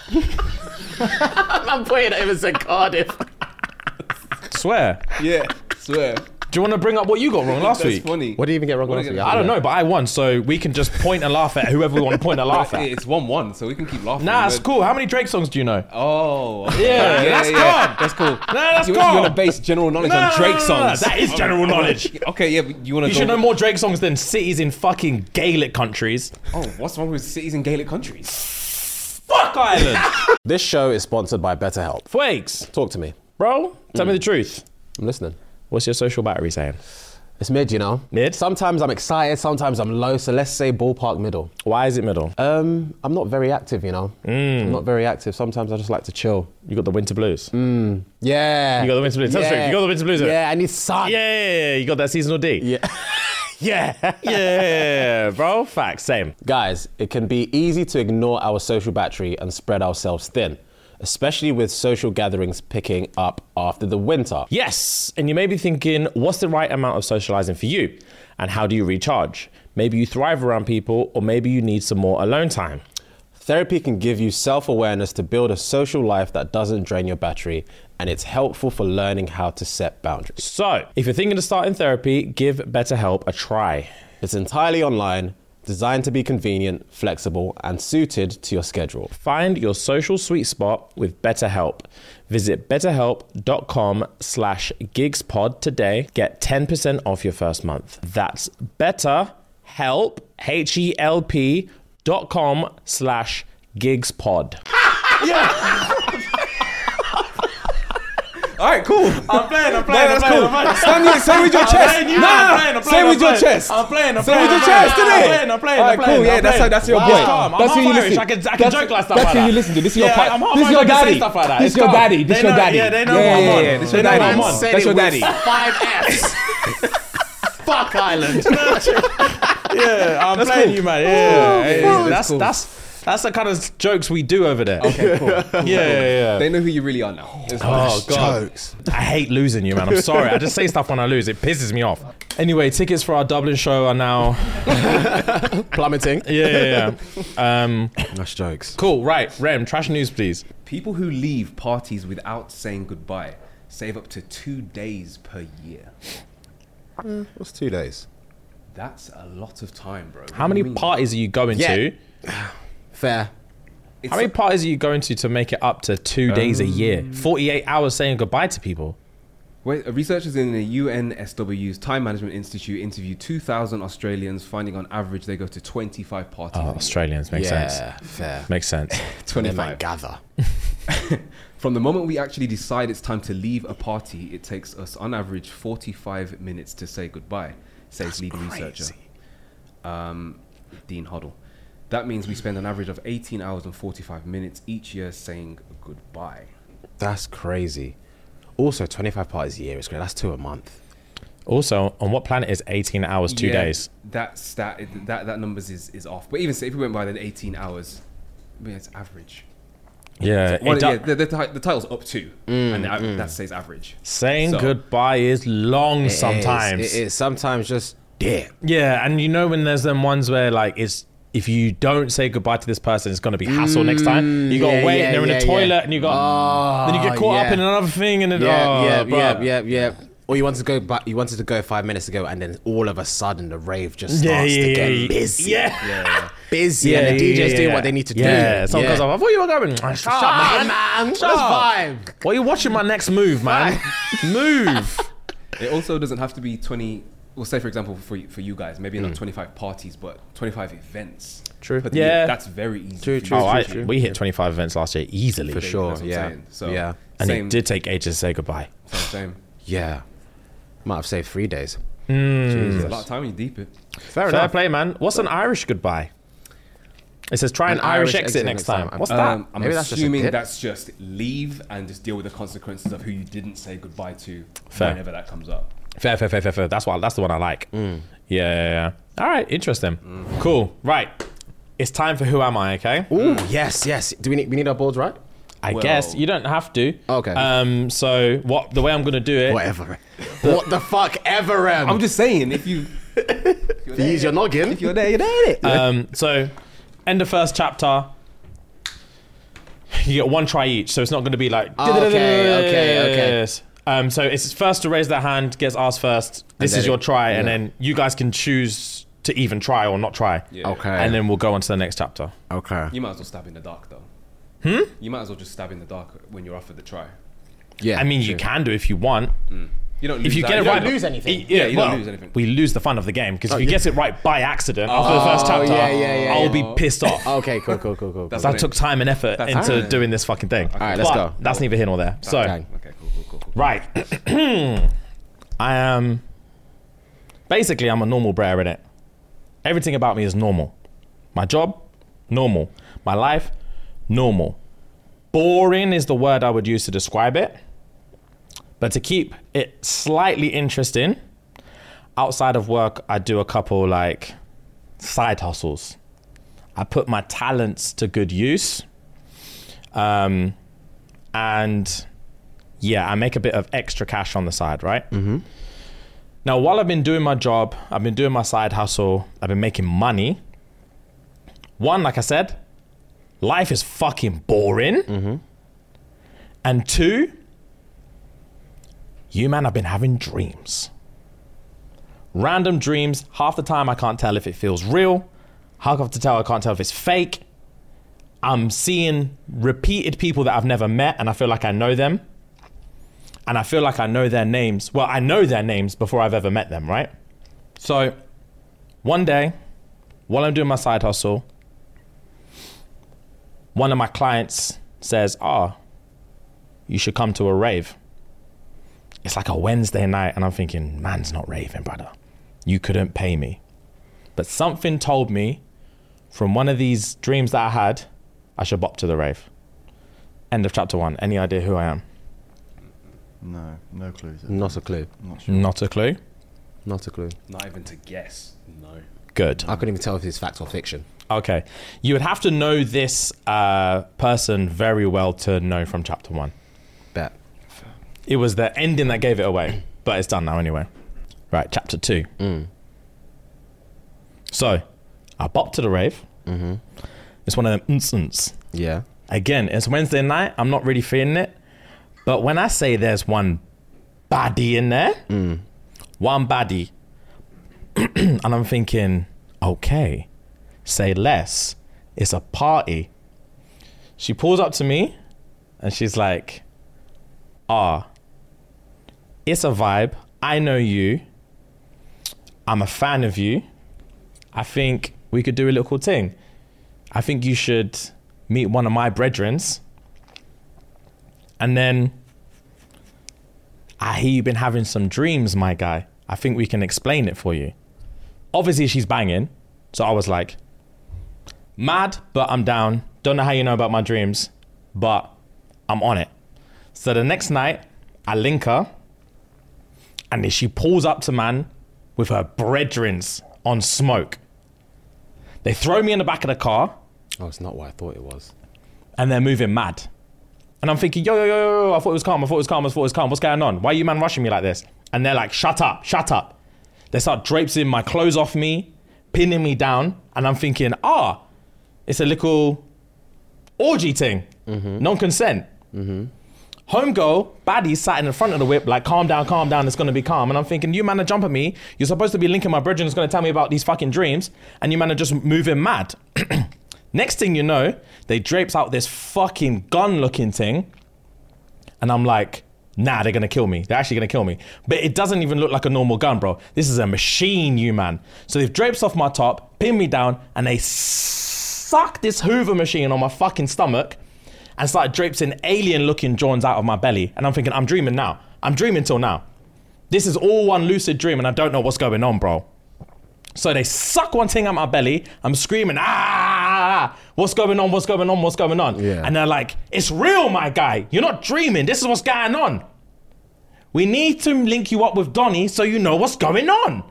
I'm putting it even said Cardiff. Swear. Yeah, swear. Do you want to bring up what you got wrong last That's week? funny. What did you even get wrong What last did week? I I don't know, but I won, so we can just point and laugh at whoever we want to point and laugh at. It's one one, so we can keep laughing. Nah, it's But- cool. How many Drake songs do you know? Oh, Yeah, that's good. That's cool. No, that's you, cool. you want to base general knowledge No, on no, Drake no, no, no, songs? that is general knowledge. Okay, yeah, but you want to. You should know more Drake songs than cities in fucking Gaelic countries. Oh, what's wrong with cities in Gaelic countries? Fuck Fuck Ireland. This show is sponsored by BetterHelp. Flakes. Talk to me. Bro, tell me the truth. I'm listening. What's your social battery saying? It's mid, you know. Mid? Sometimes I'm excited, sometimes I'm low. So let's say ballpark middle. Why is it middle? Um, I'm not very active, you know. I'm not very active. Sometimes I just like to chill. You got the winter blues. Yeah. You got the winter blues. Tell us straight, you got the winter blues. innit? Yeah, I need sun. Yeah, yeah, yeah, yeah. You got that seasonal D. Yeah. Yeah. Yeah, bro. Facts. Same. Guys, it can be easy to ignore our social battery and spread ourselves thin, especially with social gatherings picking up after the winter. Yes. And you may be thinking, what's the right amount of socializing for you? And how do you recharge? Maybe you thrive around people, or maybe you need some more alone time. Therapy can give you self-awareness to build a social life that doesn't drain your battery, and it's helpful for learning how to set boundaries. So, if you're thinking of starting therapy, give BetterHelp a try. It's entirely online, designed to be convenient, flexible, and suited to your schedule. Find your social sweet spot with BetterHelp. Visit betterhelp.com slash gigspod today. Get ten percent off your first month. That's betterhelp, H E L P dot com slash gigspod. All right, cool. I'm playing, I'm playing, No, that's I'm playing, cool. I'm playing. Stand with, stand with your I'm chest. playing you, Nah, I'm playing, I'm say playing, with I'm your playing. chest. I'm playing, I'm Say playing. with your I'm chest, playing, innit? I'm playing, I'm playing, All I'm right, playing. cool. Yeah, I'm that's playing. how, that's your Wow. boy. It's calm. I'm That's half who you Irish. listen. I can, I can That's- joke like stuff That's like who that. you listen to. This is your Yeah, pa- I'm half This is your Irish. I can say daddy. stuff like that. This It's is your calm. daddy. This They is your know- daddy. yeah, they know Yeah, what I'm yeah, on. yeah. This is They your know what daddy. I'm on. That's your daddy. Five F's. Fuck Ireland. Yeah, I'm That's playing cool. you, man. Yeah, Oh, yeah, fuck. yeah. That's Cool. that's that's the kind of jokes we do over there. Okay, cool. Yeah, yeah, yeah. They know who you really are now. It's Oh fine. god, Jokes. I hate losing you, man. I'm sorry. I just say stuff when I lose. It pisses me off. Anyway, tickets for our Dublin show are now. Plummeting. Yeah, yeah, yeah. Um, That's jokes. cool. Right, Rem. Trash news, please. People who leave parties without saying goodbye save up to two days per year. What's two days? That's a lot of time, bro. How many What do you mean? parties are you going Yeah. to? Fair. It's How many parties are you going to to make it up to two days a year? forty-eight hours saying goodbye to people. Wait, researchers in the U N S W's Time Management Institute interviewed two thousand Australians, finding on average they go to twenty-five parties. Oh, a year. Australians. Makes yeah, sense. fair. Makes sense. They might twenty-five. gather. From the moment we actually decide it's time to leave a party, it takes us on average forty-five minutes to say goodbye, says lead researcher um, Dean Hoddle. That means we spend an average of eighteen hours and forty-five minutes each year saying goodbye. That's crazy. Also, twenty-five parties a year is great. That's two a month. Also, on what planet is eighteen hours, two Yeah, days? That's that that that numbers is, is off. But even say if we went by then eighteen hours, I mean, it's average. Yeah. Well, it do- yeah, the, the, ti- the title's up to, and the, av- that says average. saying So- goodbye is long It sometimes. is, It is. Sometimes just dip. Yeah, and you know when there's them ones where like it's if you don't say goodbye to this person, it's gonna be hassle next time. You gotta yeah, wait, yeah, and they're in yeah, the toilet, yeah. and you got Oh, then you get caught up yeah. in another thing, and then Yeah, oh, yeah, bro. yeah, yeah, yeah. Or you wanted to go back. You wanted to go five minutes ago, and then all of a sudden the rave just Yeah, starts yeah, to get yeah, busy. yeah. Yeah, busy, Yeah, and the yeah, D Js yeah, doing yeah. what they need to Yeah, do. someone goes, "I thought you were going." Shut, Shut up, up, man. man. Shut Let's up. vibe. Why are you watching my next move, man? Move. It also doesn't have to be twenty. Well, say for example, for y- for you guys, maybe Mm. not twenty-five parties, but twenty-five events. True. per Yeah. year. That's very easy. True, for you true, to Oh, I, achieve. we hit twenty-five events last year easily, For sure. That's what I'm Yeah. saying. So Yeah. and same, it did take ages to say goodbye. Same, same. Yeah. Might have saved three days. It's a lot of time when you deep it. Fair, Fair enough. play, man. What's an Irish goodbye? It says try an, An Irish, Irish exit, exit next next time. time. What's that? Um, I'm Maybe that's just a assuming dip. that's just leave and just deal with the consequences of who you didn't say goodbye to Fair. whenever that comes up. Fair, fair, fair, fair, fair. That's what. That's the one I like. Yeah, yeah, yeah. All right, interesting. Cool. Right. It's time for Who Am I? Okay. Ooh, yes, yes. Do we need we need our boards right? I Well- guess you don't have to. Okay. Um. So what? The way I'm gonna do it. Whatever. What the fuck ever, Em? I'm just saying, if you If you use your noggin. if you're there, you're there. Innit? Um. So, end of first chapter. You get one try each, so it's not going to be like. Okay, okay, okay. Um. So it's first to raise their hand, gets asked first. This then is your it- try, and yeah. then you guys can choose to even try or not try. Yeah. Okay. And then we'll go on to the next chapter. Okay. You might as well stab in the dark though. Hmm. You might as well just stab in the dark when you're offered the try. Yeah. I mean, you true. can do if you want. You don't if lose you out. get it You right, don't lose anything. y- Yeah, Yeah, you well, don't lose anything. we lose the fun of the game because if Oh, you yeah. get it right by accident after the first Oh, chapter, yeah, yeah, yeah, I'll yeah. be pissed off. Okay, cool, cool, cool, cool. That's So I what took time and effort That's into alright. doing this fucking thing. All right, let's go. That's neither here nor there. So, Okay. Okay, cool, cool, cool, cool. right. I am basically I'm a normal brer, innit? Everything about me is normal. My job, normal. My life, normal. Boring is the word I would use to describe it. But to keep it slightly interesting, outside of work, I do a couple like side hustles. I put my talents to good use. Um, and yeah, I make a bit of extra cash on the side, right? Mm-hmm. Now, while I've been doing my job, I've been doing my side hustle, I've been making money. One, like I said, life is fucking boring. Mm-hmm. And two, you man, I've been having dreams. Random dreams. Half the time I can't tell if it feels real. Half of the time I can't tell if it's fake. I'm seeing repeated people that I've never met and I feel like I know them. And I feel like I know their names. Well, I know their names before I've ever met them, right? So one day, while I'm doing my side hustle, one of my clients says, oh, you should come to a rave. It's like a Wednesday night and I'm thinking, man's not raving, brother. You couldn't pay me. But something told me from one of these dreams that I had, I should bop to the rave. End of chapter one. Any idea who I am? No, no clues. Not a clue. Not sure. Not a clue. Not a clue. Not even to guess. No. Good. I couldn't even tell if it's fact or fiction. Okay. You would have to know this uh, person very well to know from chapter one. Bet. It was the ending that gave it away, but it's done now anyway. Right, chapter two. Mm. So, I bopped to the rave. Mm-hmm. It's one of them instants. Yeah. Again, it's Wednesday night. I'm not really feeling it. But when I say there's one baddie in there, mm. one baddie, and I'm thinking, okay, say less. It's a party. She pulls up to me and she's like, ah, it's a vibe. I know you. I'm a fan of you. I think we could do a little thing. I think you should meet one of my brethrens. And then I hear you've been having some dreams, my guy. I think we can explain it for you. Obviously, she's banging. So I was like, mad, but I'm down. Don't know how you know about my dreams, but I'm on it. So the next night, I link her. And then she pulls up to man with her brethrens on smoke. They throw me in the back of the car. Oh, it's not what I thought it was. And they're moving mad. And I'm thinking, yo, yo, yo, yo, I thought it was calm, I thought it was calm, I thought it was calm. What's going on? Why are you man rushing me like this? And they're like, shut up, shut up. They start draping my clothes off me, pinning me down. And I'm thinking, ah, it's a little orgy thing. Mm-hmm. Non-consent. Mm-hmm. Homegirl, baddie sat in the front of the whip, like, calm down, calm down, it's gonna be calm. And I'm thinking, you man are jumping me. You're supposed to be linking my brethren, it's gonna tell me about these fucking dreams. And you man are just moving mad. Next thing you know, they drapes out this fucking gun looking thing. And I'm like, nah, they're gonna kill me. They're actually gonna kill me. But it doesn't even look like a normal gun, bro. This is a machine, you man. So they've drapes off my top, pin me down, and they suck this Hoover machine on my fucking stomach and started draping alien looking joints out of my belly. And I'm thinking, I'm dreaming now. I'm dreaming till now. This is all one lucid dream and I don't know what's going on, bro. So they suck one thing out my belly. I'm screaming, ah, what's going on, what's going on, what's going on? Yeah. And they're like, it's real, my guy. You're not dreaming. This is what's going on. We need to link you up with Donnie so you know what's going on.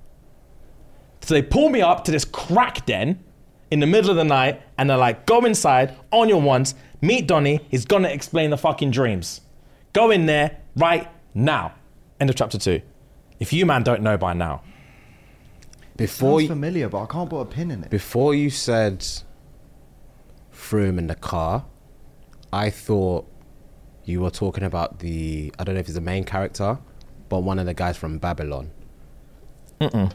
So they pull me up to this crack den in the middle of the night and they're like, go inside on your ones, meet Donnie, he's gonna explain the fucking dreams. Go in there right now. End of chapter two. If you man don't know by now. Before Sounds you, familiar, but I can't put a pin in it. before you said Froome in the car, I thought you were talking about the, I don't know if it's the main character, but one of the guys from Babylon. Mm-mm.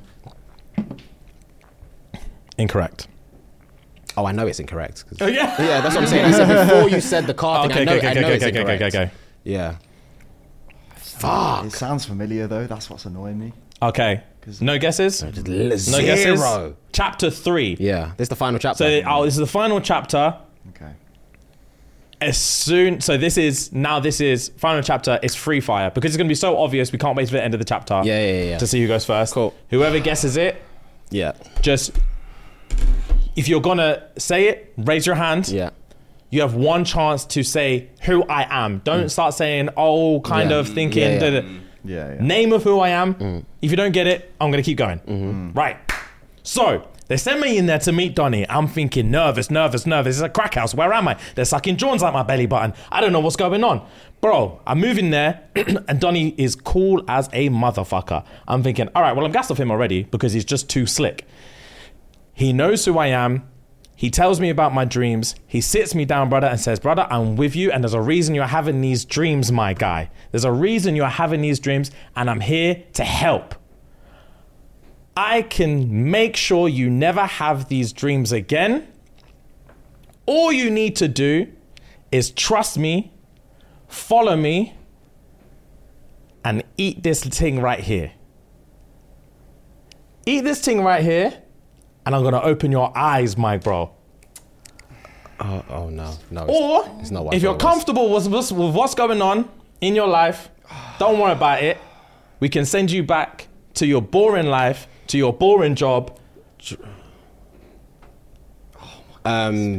Incorrect. Oh, I know it's incorrect. 'cause- Oh, yeah? Yeah, that's what I'm saying. I said before you said the car thing, Okay, I know, okay, I okay, know okay, it's okay, okay, incorrect. okay, okay. Yeah. Fuck. It sounds familiar though. That's what's annoying me. Okay. No guesses? No Zero. guesses? Chapter three. Yeah, this is the final chapter. So oh, this is the final chapter. Okay. As soon, so this is, now this is, final chapter, it's free fire. Because it's going to be so obvious, we can't wait for the end of the chapter. Yeah, yeah, yeah. To see who goes first. Cool. Whoever guesses it, Yeah. just, if you're going to say it, raise your hand. Yeah. You have one chance to say who I am. Don't start saying, oh, kind Yeah. of thinking. Yeah, yeah. da- da. Yeah, yeah. Name of who I am. If you don't get it, I'm going to keep going. Right. So, they sent me in there to meet Donnie. I'm thinking nervous, nervous, nervous. It's a crack house. Where am I? They're sucking Johns like my belly button. I don't know what's going on. Bro, I move in there and Donnie is cool as a motherfucker. I'm thinking, all right, well, I'm gassed off him already because he's just too slick. He knows who I am. He tells me about my dreams. He sits me down, brother, and says, brother, I'm with you. And there's a reason you're having these dreams, my guy. There's a reason you're having these dreams, and I'm here to help. I can make sure you never have these dreams again. All you need to do is trust me, follow me, and eat this thing right here. Eat this thing right here, and I'm going to open your eyes, my bro. Oh, oh no, no. It's, Or, it's not what I if you're thought it was. comfortable with, with with what's going on in your life, don't worry about it. We can send you back to your boring life, to your boring job. Um,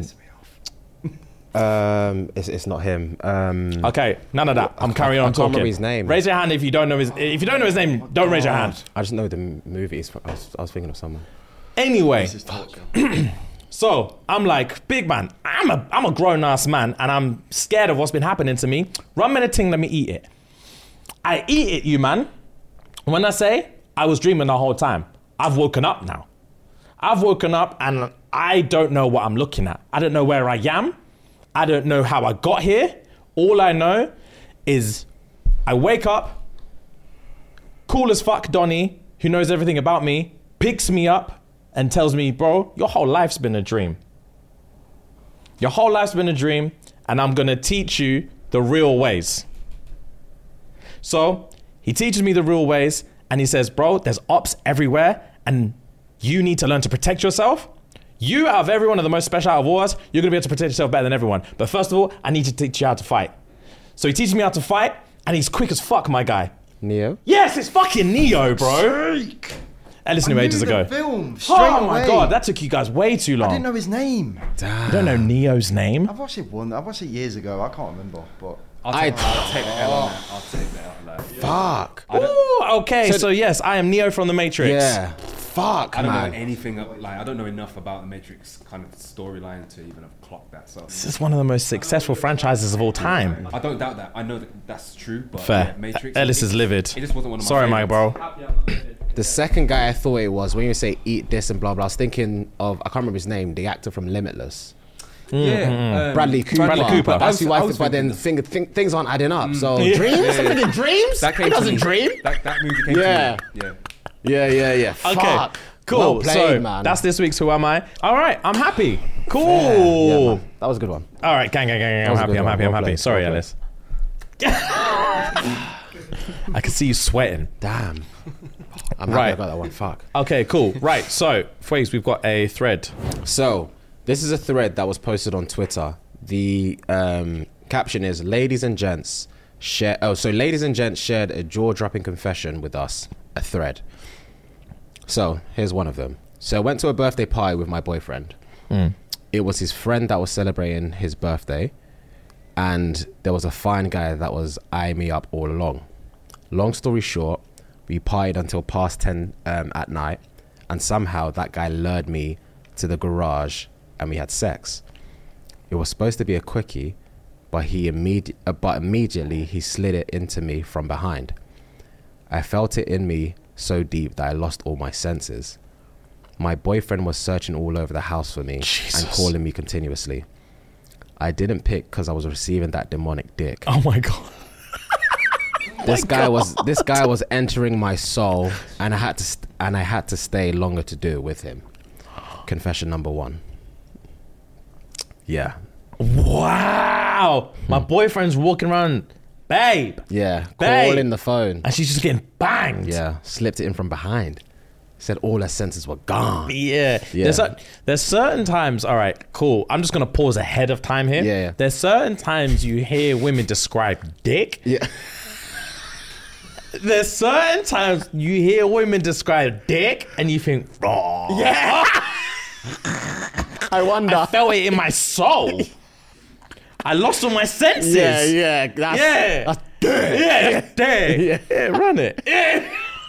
um, it's it's not him. Um, Okay, none of that. I'm carrying I on can't talking. remember his name. Raise your hand if you don't know his. If you don't know his name, don't raise your hand. I just know the m- movie. It's, I was I was thinking of someone. Anyway, This is torture. so I'm like, big man, I'm a I'm a grown ass man, and I'm scared of what's been happening to me. Run me the thing, let me eat it. I eat it, you man. When I say I was dreaming the whole time, I've woken up now. I've woken up and I don't know what I'm looking at. I don't know where I am. I don't know how I got here. All I know is I wake up, cool as fuck Donnie, who knows everything about me, picks me up and tells me, bro, your whole life's been a dream. Your whole life's been a dream, and I'm gonna teach you the real ways. So he teaches me the real ways, and he says, bro, there's ops everywhere, and you need to learn to protect yourself. You, out of everyone, are the most special out of all us. You're gonna be able to protect yourself better than everyone. But first of all, I need to teach you how to fight. So he teaches me how to fight, and he's quick as fuck, my guy. Neo. Yes, it's fucking Neo, bro. I listened to him ages ago. Film straight Oh my away. god, that took you guys way too long. I didn't know his name. You don't know Neo's name? I've watched it one. I watched it years ago. I can't remember, but I'll I- take, I'll take the L on that. I'll take the L on that. Fuck. Ooh, okay, so, So- yes, I am Neo from the Matrix. Yeah. Fuck, I don't man. know anything of, like I don't know enough about the Matrix kind of storyline to even have clocked that. So This is one of the most successful franchises of all time. I don't doubt that. I know that that's true. But Fair. yeah, Matrix. Ellis it, is livid. It just wasn't one of my Sorry, my favorites. bro. The second guy I thought it was when you say eat this and blah blah. I was thinking of I can't remember his name. The actor from Limitless. Yeah, um, Bradley Cooper. Bradley Cooper. But that's I who was- I I was think. But then thinking thing, thing, things aren't adding up. So Yeah. dreams. Yeah, I'm yeah. thinking dreams. That came He to doesn't me. dream. That, that movie came Yeah. to me. Yeah. Yeah, yeah, yeah. Okay, Fuck. cool. Well played, so man. that's this week's Who Am I? All right, I'm happy. Cool. Yeah, yeah, man. That was a good one. All right, gang, gang, gang, gang. I'm was a happy, good I'm one. happy, I'm Well happy. played, Sorry, well Ellis. I can see you sweating. Damn. I'm happy Right. I got that one. Fuck. Okay, cool. Right, so, Fwaze, we've got a thread. So, this is a thread that was posted on Twitter. The um, caption is, ladies and gents, share... Oh, so ladies and gents shared a jaw-dropping confession with us, a thread. So, here's one of them. So, I went to a birthday party with my boyfriend. It was his friend that was celebrating his birthday. And there was a fine guy that was eyeing me up all along. Long story short, we partied until past ten um, at night. And somehow that guy lured me to the garage and we had sex. It was supposed to be a quickie, but he immedi- uh, but immediately he slid it into me from behind. I felt it in me so deep that I lost all my senses. My boyfriend was searching all over the house for me Jesus. and calling me continuously. I didn't pick because I was receiving that demonic dick. Oh my god. This guy was this guy was entering my soul, and I had to st- and I had to stay longer to do it with him. Confession number one. Yeah. Wow. My boyfriend's walking around babe. Yeah, Babe. calling the phone. And she's just getting banged. Yeah, slipped it in from behind. Said all her senses were gone. Yeah. Yeah. There's, a, there's certain times, all right, cool. I'm just going to pause ahead of time here. Yeah, yeah. There's certain times you hear women describe dick. Yeah. There's certain times you hear women describe dick and you think, oh. Yeah. I wonder. I felt it in my soul. I lost all my senses. Yeah, yeah. That's, Yeah. That's dick. Yeah, that's dick. Yeah. Yeah, run it. Yeah.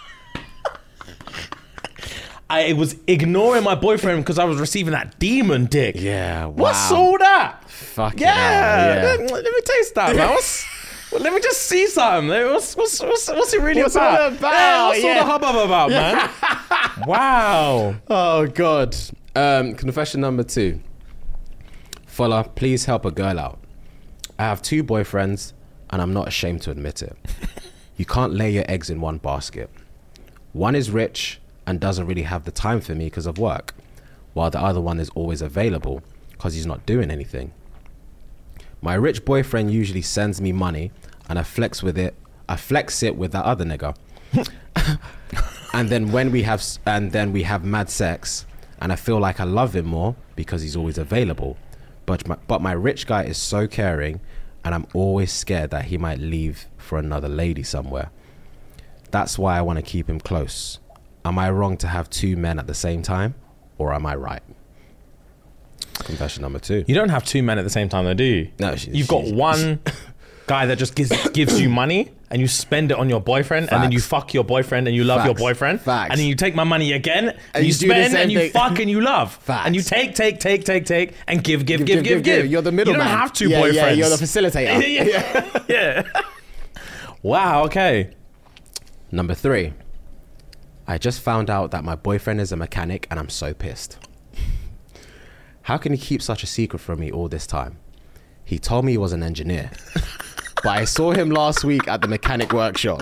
I was ignoring my boyfriend because I was receiving that demon dick. Yeah, wow. What's all that? Fucking Yeah. hell, yeah. Let, let me taste that, man. What's, well, let me just see something. What's, what's, what's, what's it really What's about? all about? Yeah, what's Yeah. all the hubbub about, man? Wow. Oh, God. Um, confession number two. Fuller, please help a girl out. I have two boyfriends, and I'm not ashamed to admit it. You can't lay your eggs in one basket. One is rich and doesn't really have the time for me because of work, while the other one is always available because he's not doing anything. My rich boyfriend usually sends me money, and I flex with it. I flex it with that other nigga. And then when we have, and then we have mad sex, and I feel like I love him more because he's always available. But my, but my rich guy is so caring, and I'm always scared that he might leave for another lady somewhere. That's why I want to keep him close. Am I wrong to have two men at the same time, or am I right? Confession number two. You don't have two men at the same time, though, do you? No, she- You've got she's- one guy that just gives gives you money and you spend it on your boyfriend, and then you Facts. fuck your boyfriend and you love your Facts. boyfriend, Facts. and then you take my money again and, And you, you do the spend same and you thing. fuck and you love, Facts. and you take, take, take, take, take, and give, give, give, give, give. You're the middleman. You don't have two yeah, boyfriends. Yeah, you're the facilitator. yeah. yeah. Wow. Okay. Number three. I just found out that my boyfriend is a mechanic, and I'm so pissed. How can he keep such a secret from me all this time? He told me he was an engineer, but I saw him last week at the mechanic workshop.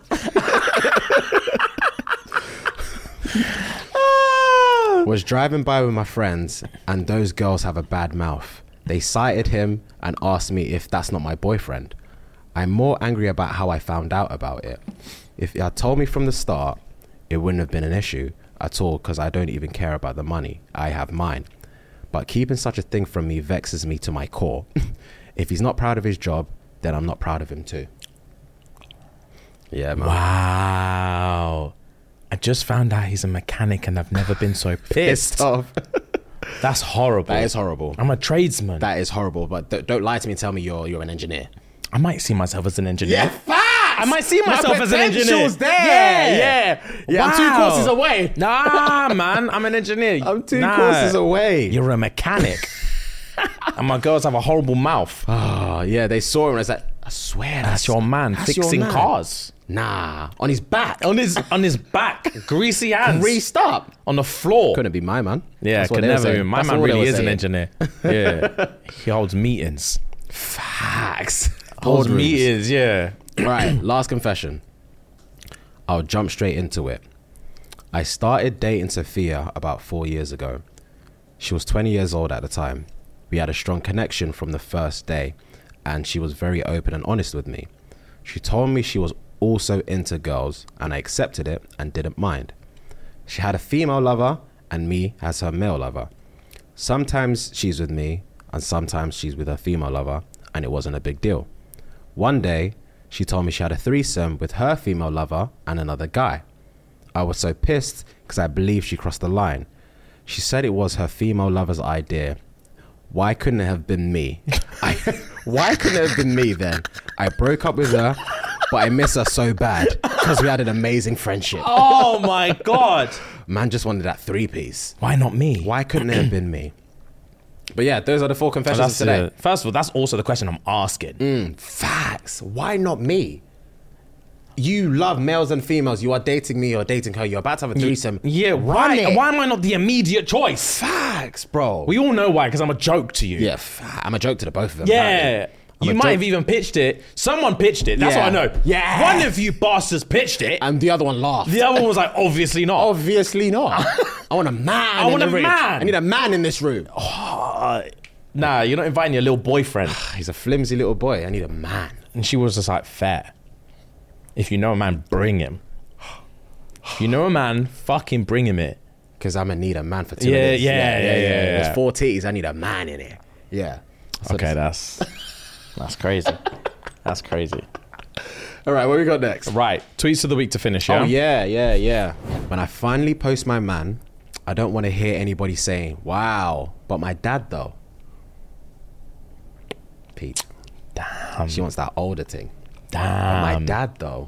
Was driving by with my friends, and those girls have a bad mouth. They cited him and asked me if that's not my boyfriend. I'm more angry about how I found out about it. If he had told me from the start, it wouldn't have been an issue at all because I don't even care about the money. I have mine. But keeping such a thing from me vexes me to my core. If he's not proud of his job, then I'm not proud of him too. Yeah, man. Wow. I just found out he's a mechanic and I've never been so pissed. Pissed off. That's horrible. That is horrible. I'm a tradesman. That is horrible. But th- don't lie to me and tell me you're you're an engineer. I might see myself as an engineer. facts. I might see myself as an engineer. potential's there. Yeah, yeah, yeah. I'm two Wow. courses away. Nah, man, I'm an engineer. I'm two Nah. courses away. You're a mechanic. And my girls have a horrible mouth. Oh, yeah. They saw him and I was like, I swear That's your man that's your fixing man. cars. Nah, on his back, On his on his back, greasy hands. greased up. On the floor. Couldn't be my man. Yeah, That's what could they were never saying. be. My That's man all they really were is an saying. engineer. Yeah. He holds meetings. Facts. Holds Boardrooms. meetings, yeah. Right, last confession. I'll jump straight into it. I started dating Sophia about four years ago. She was twenty years old at the time. We had a strong connection from the first day, and she was very open and honest with me. She told me she was also into girls, and I accepted it and didn't mind. She had a female lover and me as her male lover. Sometimes she's with me, and sometimes she's with her female lover, and it wasn't a big deal. One day, she told me she had a threesome with her female lover and another guy. I was so pissed because I believed she crossed the line. She said it was her female lover's idea. Why couldn't it have been me? I, why couldn't it have been me then? I broke up with her, but I miss her so bad because we had an amazing friendship. Oh my God. Man just wanted that three-piece. Why not me? Why couldn't it have been me? But yeah, those are the four Oh, confessions that's today. it. First of all, that's also the question I'm asking. Mm, facts. Why not me? You love males and females. You are dating me or dating her. You're about to have a threesome. Yeah, Run why? it. Why am I not the immediate choice? Facts, bro. We all know why, because I'm a joke to you. yeah, fa- I'm a joke to the both of them. Yeah. apparently. I'm You a might joke- have even pitched it. Someone pitched it. That's Yeah. what I know. Yeah. One of you bastards pitched it. And the other one laughed. The other one was like, obviously not. Obviously not. I want a man. I in want the a room. man. I need a man in this room. Uh, nah, you're not inviting your little boyfriend. He's a flimsy little boy. I need a man. And she was just like, fair. If you know a man, bring him. If you know a man, fucking bring him it. Because I'm going to need a man for two Yeah, minutes. yeah, yeah, yeah, yeah. There's four titties. I need a man in it. Yeah. So Okay, that's that's crazy. That's crazy. All right, what we got next? Right, tweets of the week to finish, yeah? Oh, yeah, yeah, yeah. When I finally post my man, I don't want to hear anybody saying, wow, but my dad, though. Pete. Damn. She wants that older thing. Damn. But my dad, though.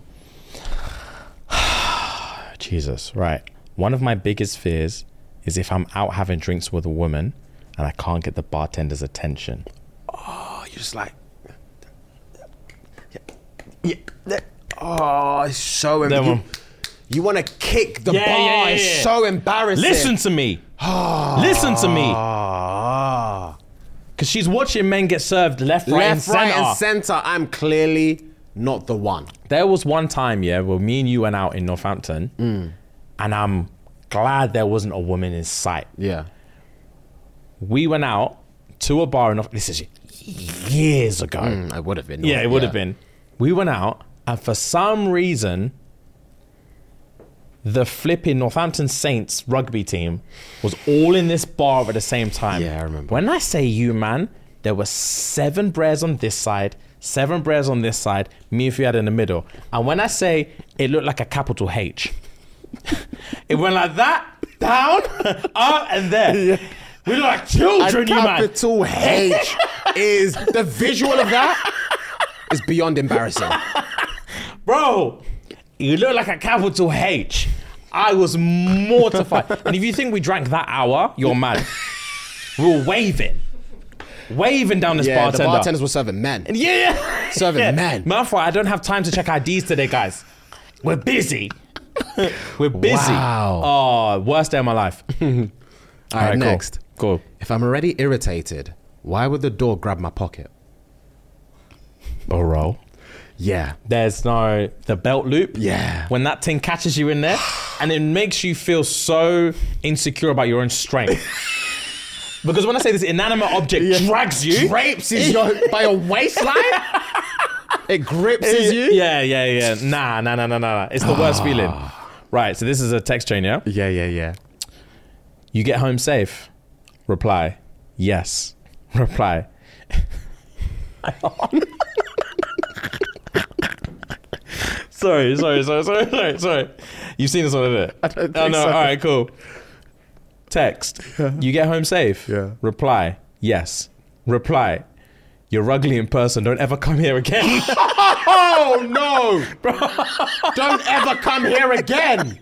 Jesus, right. One of my biggest fears is if I'm out having drinks with a woman and I can't get the bartender's attention. Oh, you're just like... Yeah. yeah. Oh, it's so... Em- That you one. you want to kick the Yeah, bar. yeah, yeah, It's yeah. so embarrassing. Listen to me. Listen to me. Ah. Because she's watching men get served left, right, and Left, right, center. and centre. I'm clearly not the one. There was one time, yeah, where me and you went out in Northampton, Mm. and I'm glad there wasn't a woman in sight. Yeah. We went out to a bar in North. This is years ago. Mm, I would have been. Yeah, it would have been. We went out, and for some reason, the flipping Northampton Saints rugby team was all in this bar at the same time. Yeah, I remember. When I say you, man, there were seven breads on this side, seven breads on this side, me and Fiat in the middle. And when I say it looked like a capital H, it went like that, down, up, and there. We look like A children, you man. capital H is the visual of that is beyond embarrassing. Bro, you look like a capital H. I was mortified. And if you think we drank that hour, you're mad. We were waving. Waving down this Yeah, bartender. the bartenders were serving men. Yeah. Serving yeah. men. Man, for I don't have time to check I Ds today, guys. We're busy. We're busy. Wow. Oh, worst day of my life. All right, Alright, cool. next. Cool. If I'm already irritated, why would the door grab my pocket? Bro. Yeah. There's no, the belt loop. Yeah. When that thing catches you in there and it makes you feel so insecure about your own strength. Because when I say this inanimate object drags you. Drapes is your, by your waistline? It grips is you? Yeah, yeah, yeah. Nah, nah, nah, nah, nah. It's the worst feeling. Right, so this is a text chain, yeah? Yeah, yeah, yeah. You get home safe. Reply, yes. Reply. sorry, sorry, sorry, sorry, sorry, sorry. You've seen this one, haven't you? I don't Oh, think no, so. all right, cool. Text. You get home safe. Yeah. Reply, yes. Reply, you're ugly in person. Don't ever come here again. Oh, no. Don't ever come here again.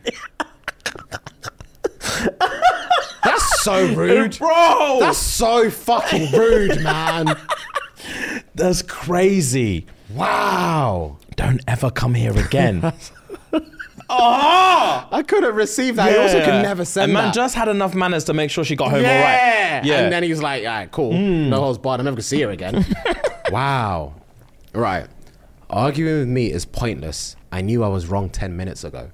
That's so rude. Bro! That's so fucking rude, man. That's crazy. Wow. Don't ever come here again. I couldn't receive that. I also could never send And man that. just had enough manners to make sure she got home yeah. all right. Yeah. And then he was like, all right, cool. No holds barred. I'm never going to see her again. Wow. Right. Arguing with me is pointless. I knew I was wrong ten minutes ago.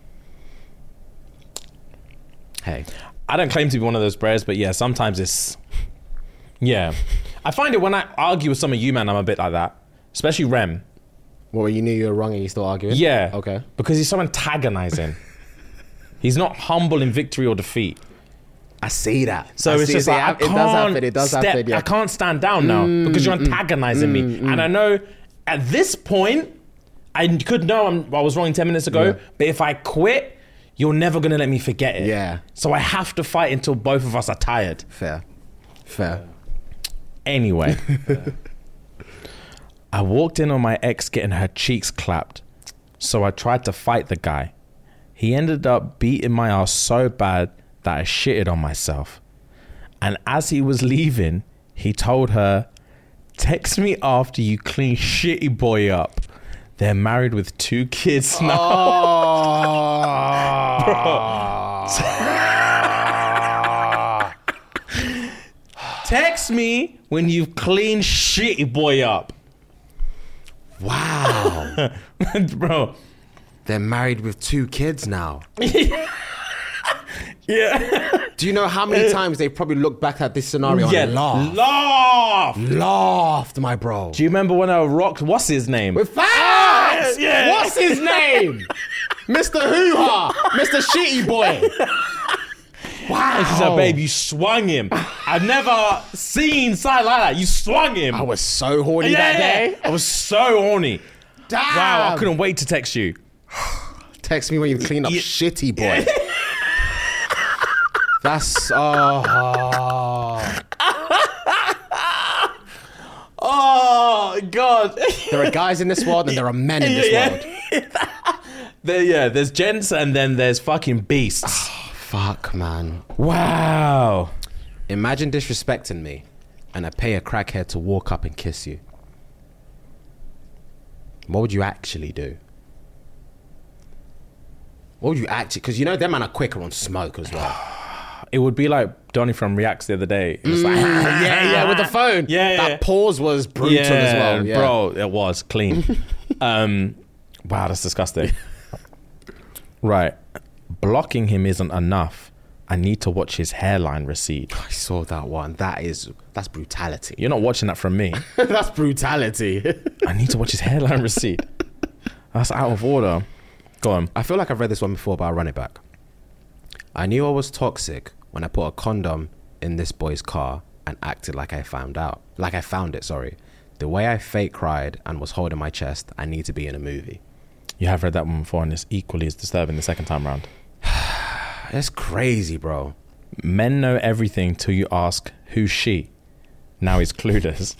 Hey. I don't claim to be one of those bros, but yeah, sometimes it's... Yeah. I find it when I argue with some of you, man, I'm a bit like that. Especially Rem. Well, you knew you were wrong and you still arguing? Yeah. Okay. Because he's so antagonizing. He's not humble in victory or defeat. I see that. So I it's see just it. like, I it can't does happen. It does step, happen. Yeah. I can't stand down now because you're antagonizing me. And I know at this point, I could know I'm, I was wrong ten minutes ago, Yeah. but if I quit, you're never going to let me forget it. Yeah. So I have to fight until both of us are tired. Fair. Fair. Anyway, I walked in on my ex getting her cheeks clapped. So I tried to fight the guy. He ended up beating my ass so bad that I shitted on myself. And as he was leaving, he told her, text me after you clean shitty boy up. They're married with two kids now. Text me when you've cleaned shitty boy up. Wow. Bro. They're married with two kids now. Yeah. Do you know how many times they probably looked back at this scenario yeah. and laughed? Laugh. Laughed, my bro. Do you remember when I rocked, what's his name? With facts! Yeah. What's his name? Mister Hoo-Ha. Mister Shitty Boy. Wow. And she said, babe, you swung him. I've never seen something like that. You swung him. I was so horny yeah, that day. I was so horny. Damn. Wow, I couldn't wait to text you. Text me when you clean up, Yeah. Shitty Boy. That's, oh. Oh, God. There are guys in this world and there are men in this Yeah, world. yeah. there, yeah, there's gents and then there's fucking beasts. Fuck, man. Wow. Imagine disrespecting me and I pay a crackhead to walk up and kiss you. What would you actually do? What would you actually... Because you know them man are quicker on smoke as well. It would be like Donnie from Reacts the other day. It was like, yeah, yeah, with the phone. Yeah, yeah. That pause was brutal as well. Yeah. Bro, it was clean. um, wow, that's disgusting. Right. Blocking him isn't enough. I need to watch his hairline recede. I saw that one. That is... That's brutality. You're not watching that from me. That's brutality. I need to watch his hairline recede. That's out of order. Go on. I feel like I've read this one before, but I'll run it back. I knew I was toxic when I put a condom in this boy's car and acted like I found out. Like I found it, sorry. The way I fake cried and was holding my chest, I need to be in a movie. You have read that one before and it's equally as disturbing the second time round. That's crazy, bro. Men know everything till you ask, who's she? Now he's clueless.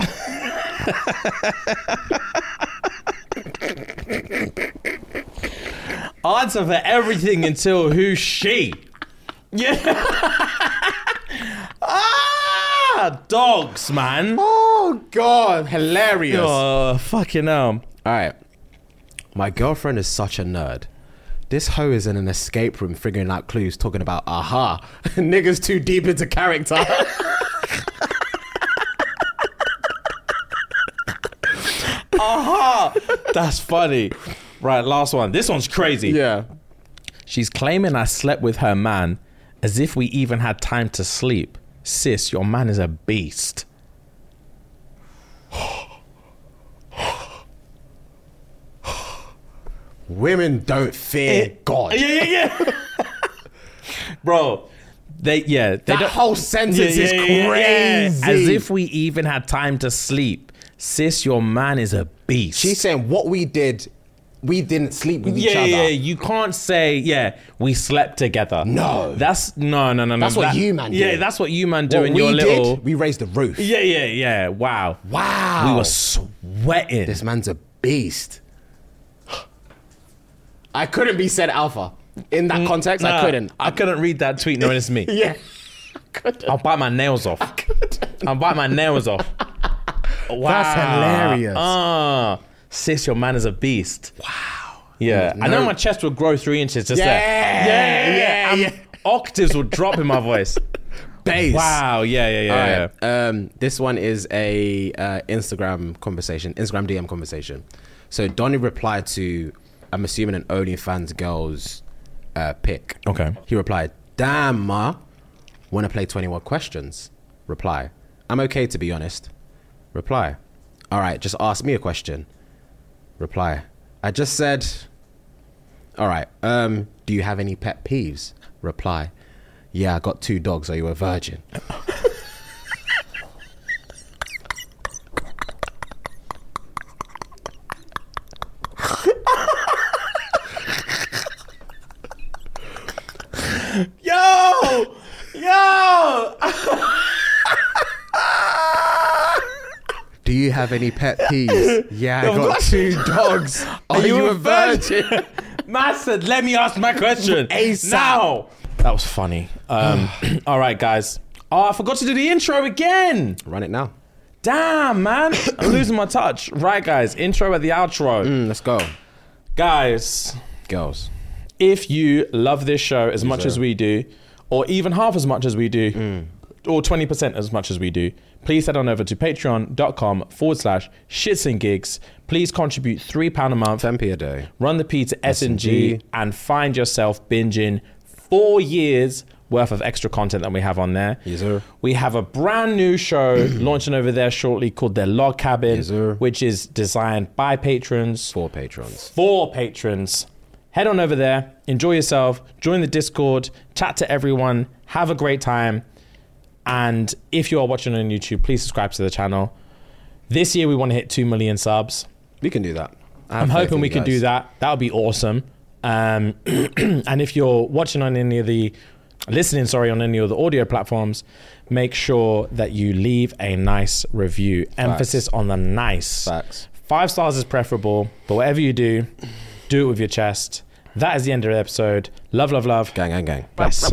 Answer for everything until who's she? Yeah. Ah, dogs, man. Oh, God. Hilarious. Oh, fucking hell. All right. My girlfriend is such a nerd. This hoe is in an escape room figuring out clues, talking about aha. Niggas too deep into character. Aha. That's funny. Right, last one. This one's crazy. Yeah. She's claiming I slept with her man as if we even had time to sleep. Sis, your man is a beast. Women don't fear God. Yeah, yeah, yeah. Bro, they, yeah. They That don't, whole sentence Yeah, is yeah, yeah, yeah. crazy. As if we even had time to sleep. Sis, your man is a beast. She's saying what we did, we didn't sleep with each yeah, other. yeah, you can't say, yeah, we slept together. No. That's, no, no, no, no. That's what that- you man do. Yeah, that's what you man do What in we your did, little... we raised the roof. Yeah, yeah, yeah. Wow. Wow. We were sweating. This man's a beast. I couldn't be said alpha. In that context, I Nah, couldn't. I couldn't read that tweet knowing it's me. Yeah. I couldn't. I'll bite my nails off. I'll bite my nails off. Wow. That's hilarious. Ah, sis, your man is a beast. Wow. Yeah. I know No. my chest would grow three inches just Yeah, there. Yeah, yeah, I'm- yeah. Octaves would drop in my voice. Bass. Wow. Yeah, yeah, yeah. All yeah. right. Um, this one is a uh, Instagram conversation, Instagram D M conversation. So Donnie replied to, I'm assuming, an OnlyFans girl's uh, pic. Okay. He replied, damn, ma, want to play twenty-one questions? Reply, I'm okay to be honest. Reply, all right, just ask me a question. Reply, I just said, all right, um, do you have any pet peeves? Reply, yeah, I got two dogs. Are you a virgin? Yo! Yo! Do you have any pet peeves? Yeah, I Of got course. two dogs. Are, you, a virgin? Man said, let me ask my question. ASAP. Now. That was funny. Um, all right, guys. Oh, I forgot to do the intro again. Run it now. Damn, man. I'm losing my touch. Right, guys. Intro at the outro. Mm, let's go. Guys, Girls. if you love this show as much sir. as we do, or even half as much as we do, Mm. or twenty percent as much as we do, please head on over to patreon.com forward slash shits and gigs. Please contribute three pounds a month. ten p a day. Run the P to S and G and find yourself binging four years worth of extra content that we have on there. Yes, sir. We have a brand new show launching over there shortly called The Log Cabin, Yes, sir. which is designed by patrons. For patrons. For patrons. Head on over there, enjoy yourself, join the Discord, chat to everyone, have a great time. And if you are watching on YouTube, please subscribe to the channel. This year we want to hit two million subs. We can do that. I have I'm faith hoping in we you can guys. do that. That would be awesome. Um, and if you're watching on any of the, listening, sorry, on any of the audio platforms, make sure that you leave a nice review. Facts. Emphasis on the nice. Facts. Five stars is preferable, but whatever you do, do it with your chest. That is the end of the episode. Love, love, love. Gang, gang, gang. Bless.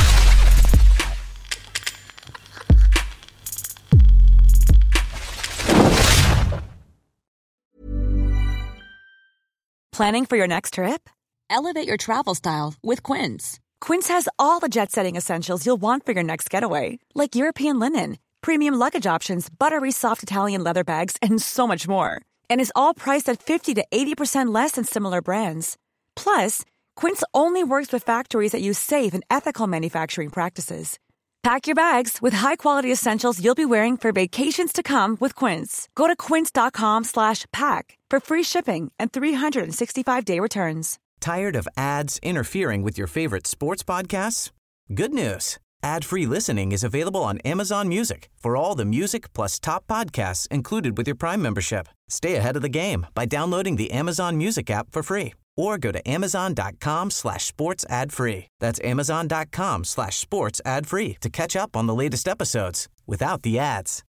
Planning for your next trip? Elevate your travel style with Quince. Quince has all the jet-setting essentials you'll want for your next getaway, like European linen, premium luggage options, buttery soft Italian leather bags, and so much more. And is all priced at fifty to eighty percent less than similar brands. Plus, Quince only works with factories that use safe and ethical manufacturing practices. Pack your bags with high-quality essentials you'll be wearing for vacations to come with Quince. Go to quince.com slash pack for free shipping and three sixty-five day returns. Tired of ads interfering with your favorite sports podcasts? Good news. Ad-free listening is available on Amazon Music for all the music plus top podcasts included with your Prime membership. Stay ahead of the game by downloading the Amazon Music app for free or go to amazon.com slash sports ad free. That's amazon.com slash sports ad free to catch up on the latest episodes without the ads.